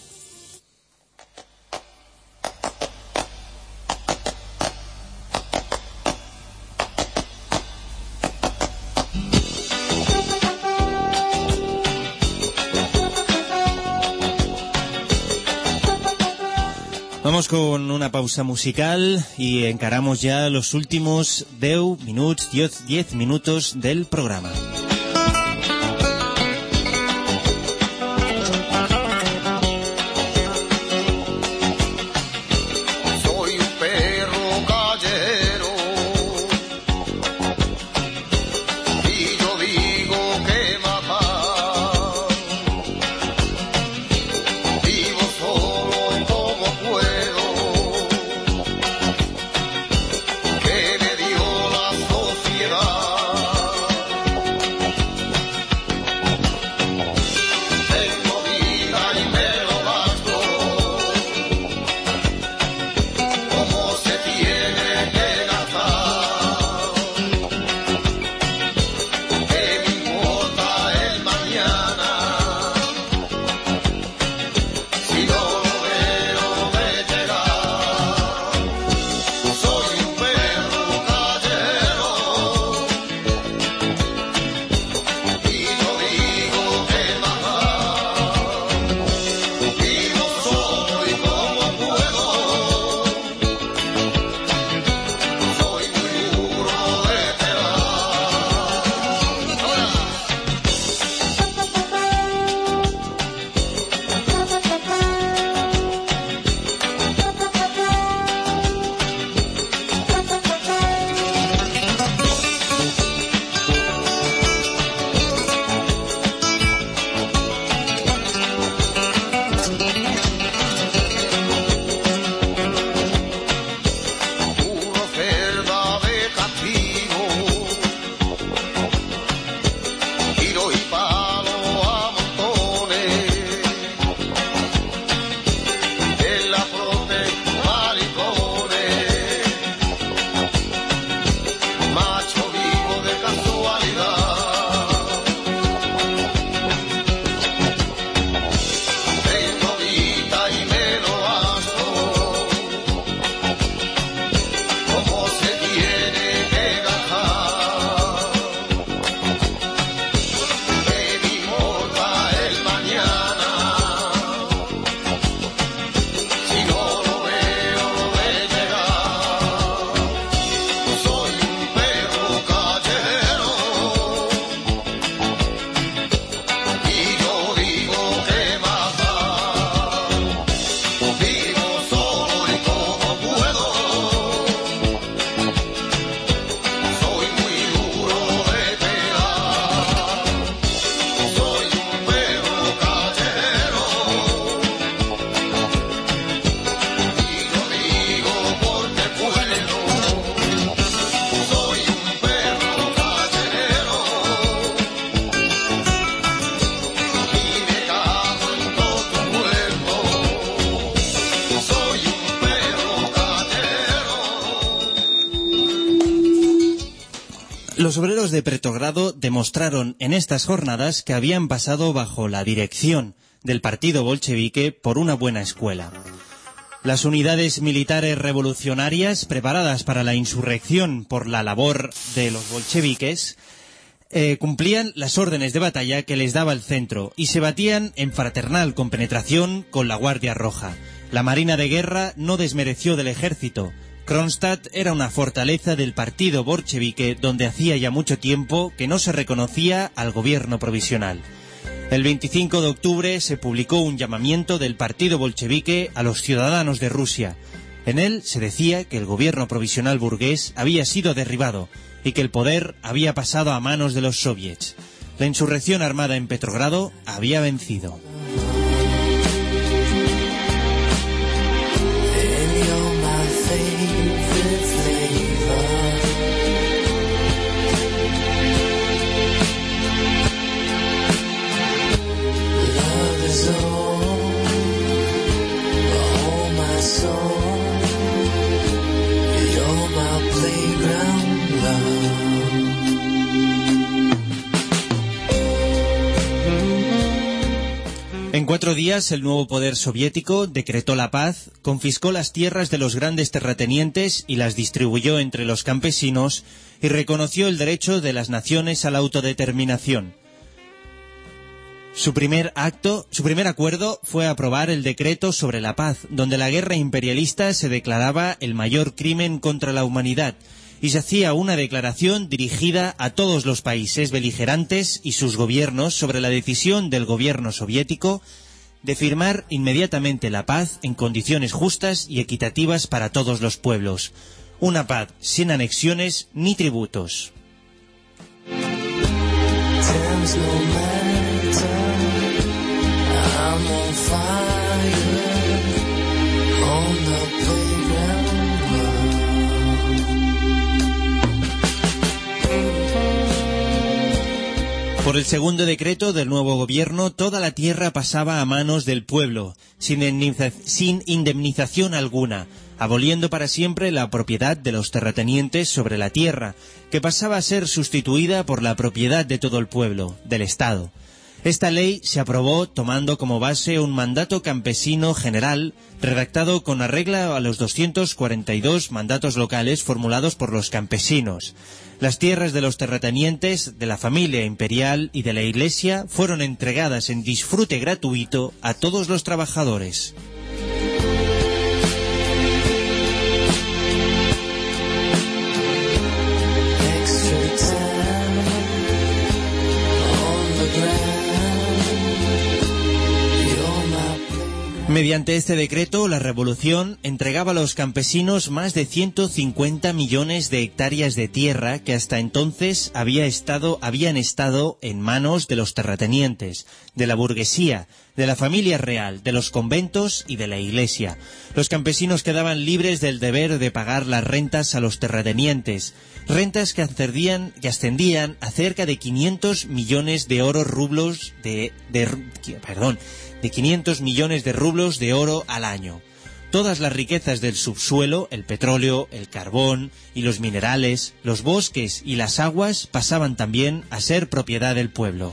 Vamos con una pausa musical y encaramos ya los últimos diez minutos, diez minutos del programa. Soy un perro callejero y yo digo que matar. Vivo solo como puedo. Que me dio la sociedad. Los obreros de Petrogrado demostraron en estas jornadas que habían pasado bajo la dirección del partido bolchevique por una buena escuela. Las unidades militares revolucionarias preparadas para la insurrección por la labor de los bolcheviques eh, cumplían las órdenes de batalla que les daba el centro y se batían en fraternal compenetración con la Guardia Roja. La Marina de Guerra no desmereció del ejército. Kronstadt era una fortaleza del partido bolchevique donde hacía ya mucho tiempo que no se reconocía al gobierno provisional. El veinticinco de octubre se publicó un llamamiento del partido bolchevique a los ciudadanos de Rusia. En él se decía que el gobierno provisional burgués había sido derribado y que el poder había pasado a manos de los soviets. La insurrección armada en Petrogrado había vencido. En cuatro días, el nuevo poder soviético decretó la paz, confiscó las tierras de los grandes terratenientes y las distribuyó entre los campesinos y reconoció el derecho de las naciones a la autodeterminación. Su primer acto, su primer acuerdo fue aprobar el decreto sobre la paz, donde la guerra imperialista se declaraba el mayor crimen contra la humanidad, y se hacía una declaración dirigida a todos los países beligerantes y sus gobiernos sobre la decisión del gobierno soviético de firmar inmediatamente la paz en condiciones justas y equitativas para todos los pueblos. Una paz sin anexiones ni tributos. Por el segundo decreto del nuevo gobierno, toda la tierra pasaba a manos del pueblo, sin indemnización alguna, aboliendo para siempre la propiedad de los terratenientes sobre la tierra, que pasaba a ser sustituida por la propiedad de todo el pueblo, del Estado. Esta ley se aprobó tomando como base un mandato campesino general redactado con arreglo a los doscientos cuarenta y dos mandatos locales formulados por los campesinos. Las tierras de los terratenientes, de la familia imperial y de la Iglesia fueron entregadas en disfrute gratuito a todos los trabajadores. Mediante este decreto, la revolución entregaba a los campesinos más de ciento cincuenta millones de hectáreas de tierra que hasta entonces había estado, habían estado en manos de los terratenientes, de la burguesía, de la familia real, de los conventos y de la Iglesia. Los campesinos quedaban libres del deber de pagar las rentas a los terratenientes, rentas que ascendían, que ascendían a cerca de quinientos millones de oro rublos de, de perdón, de quinientos millones de rublos de oro al año. Todas las riquezas del subsuelo, el petróleo, el carbón y los minerales, los bosques y las aguas pasaban también a ser propiedad del pueblo.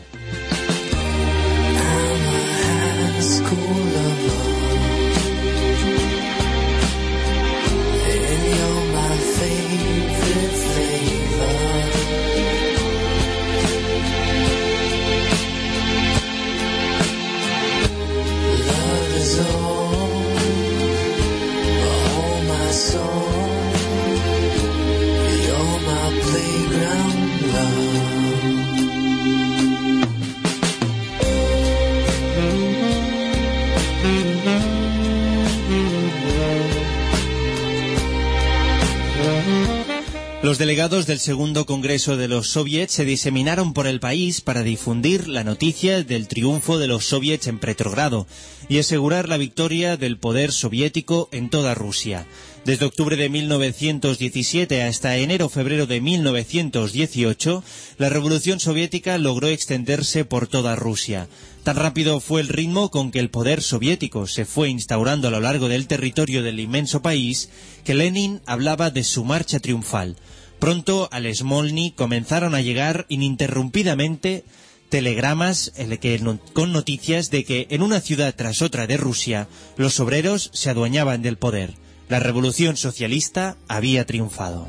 Los delegados del segundo congreso de los soviets se diseminaron por el país para difundir la noticia del triunfo de los soviets en Petrogrado y asegurar la victoria del poder soviético en toda Rusia. Desde octubre de mil novecientos diecisiete hasta enero-febrero de mil novecientos dieciocho, la revolución soviética logró extenderse por toda Rusia. Tan rápido fue el ritmo con que el poder soviético se fue instaurando a lo largo del territorio del inmenso país, que Lenin hablaba de su marcha triunfal. Pronto al Smolny comenzaron a llegar ininterrumpidamente telegramas con noticias de que en una ciudad tras otra de Rusia los obreros se adueñaban del poder. La revolución socialista había triunfado.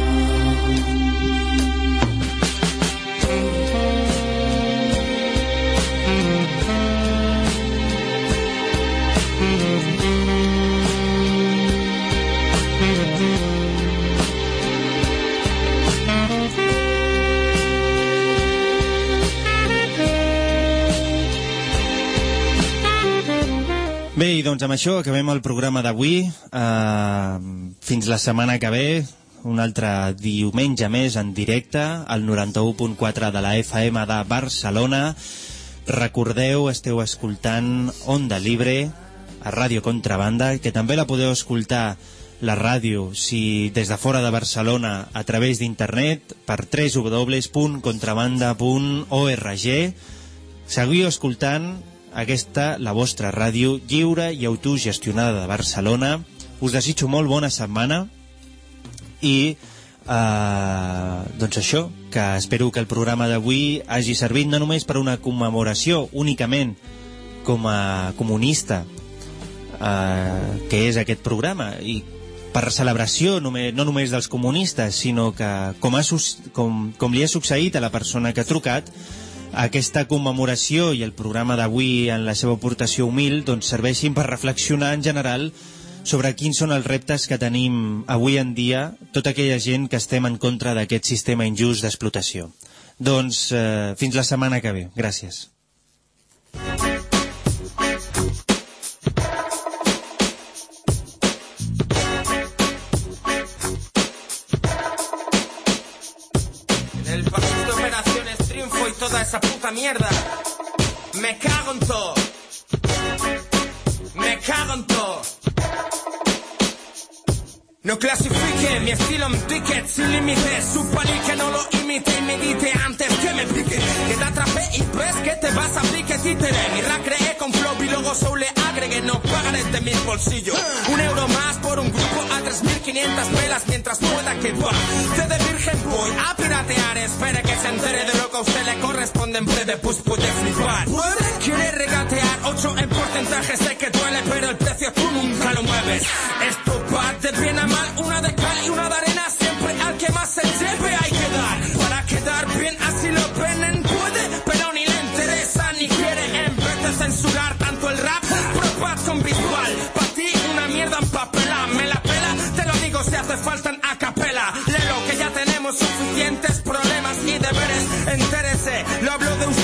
Bé, i doncs amb això acabem el programa d'avui. Uh, fins la setmana que ve, un altre diumenge més en directe, al noranta-u punt quatre de la F M de Barcelona. Recordeu, esteu escoltant Onda Libre a Ràdio Contrabanda, que també la podeu escoltar la ràdio, si des de fora de Barcelona, a través d'internet, per w w w punt contrabanda punt org. Seguiu escoltant aquesta, la vostra ràdio lliure i autogestionada de Barcelona. Us desitjo molt bona setmana i eh, doncs això, que espero que el programa d'avui hagi servit no només per una commemoració únicament com a comunista, eh, que és aquest programa, i per celebració només, no només dels comunistes, sinó que com, ha, com, com li ha succeït a la persona que ha trucat, aquesta commemoració i el programa d'avui en la seva aportació humil doncs serveixin per reflexionar en general sobre quins són els reptes que tenim avui en dia tota aquella gent que estem en contra d'aquest sistema injust d'explotació. Doncs eh, fins la setmana que ve. Gràcies. El partido de operaciones triunfo y toda esa puta mierda. Me cago en todo. Me cago en todo. No clasifique mi estilo en ticket sin límites. Su palí que no lo imite y medite antes que me pique. Que te atrapé y ves que te vas a pique títere. Mi rap creé con flow y luego soul le agregué. No pagaré de mis bolsillos. Un euro más por un grupo a tres mil quinientas pelas mientras pueda que va. Te de virgen voy a piratear. Espere que se entere de lo que a usted le corresponde. En breve pues puede flipar. Quiere regatear ocho en porcentaje. Sé que duele pero el precio tú nunca lo mueves. Esto va de bien a mal, una de cal y una de arena. Siempre al que más se lleve hay que dar. Para quedar bien así lo ven, puede, pero ni le interesa ni quiere. En vez de censurar tanto el rap, propagación visual. Pa' ti una mierda en papela, me la pela, te lo digo si hace falta en a capela. Lelo que ya tenemos suficientes problemas y deberes. Entérese, lo hablo de usted.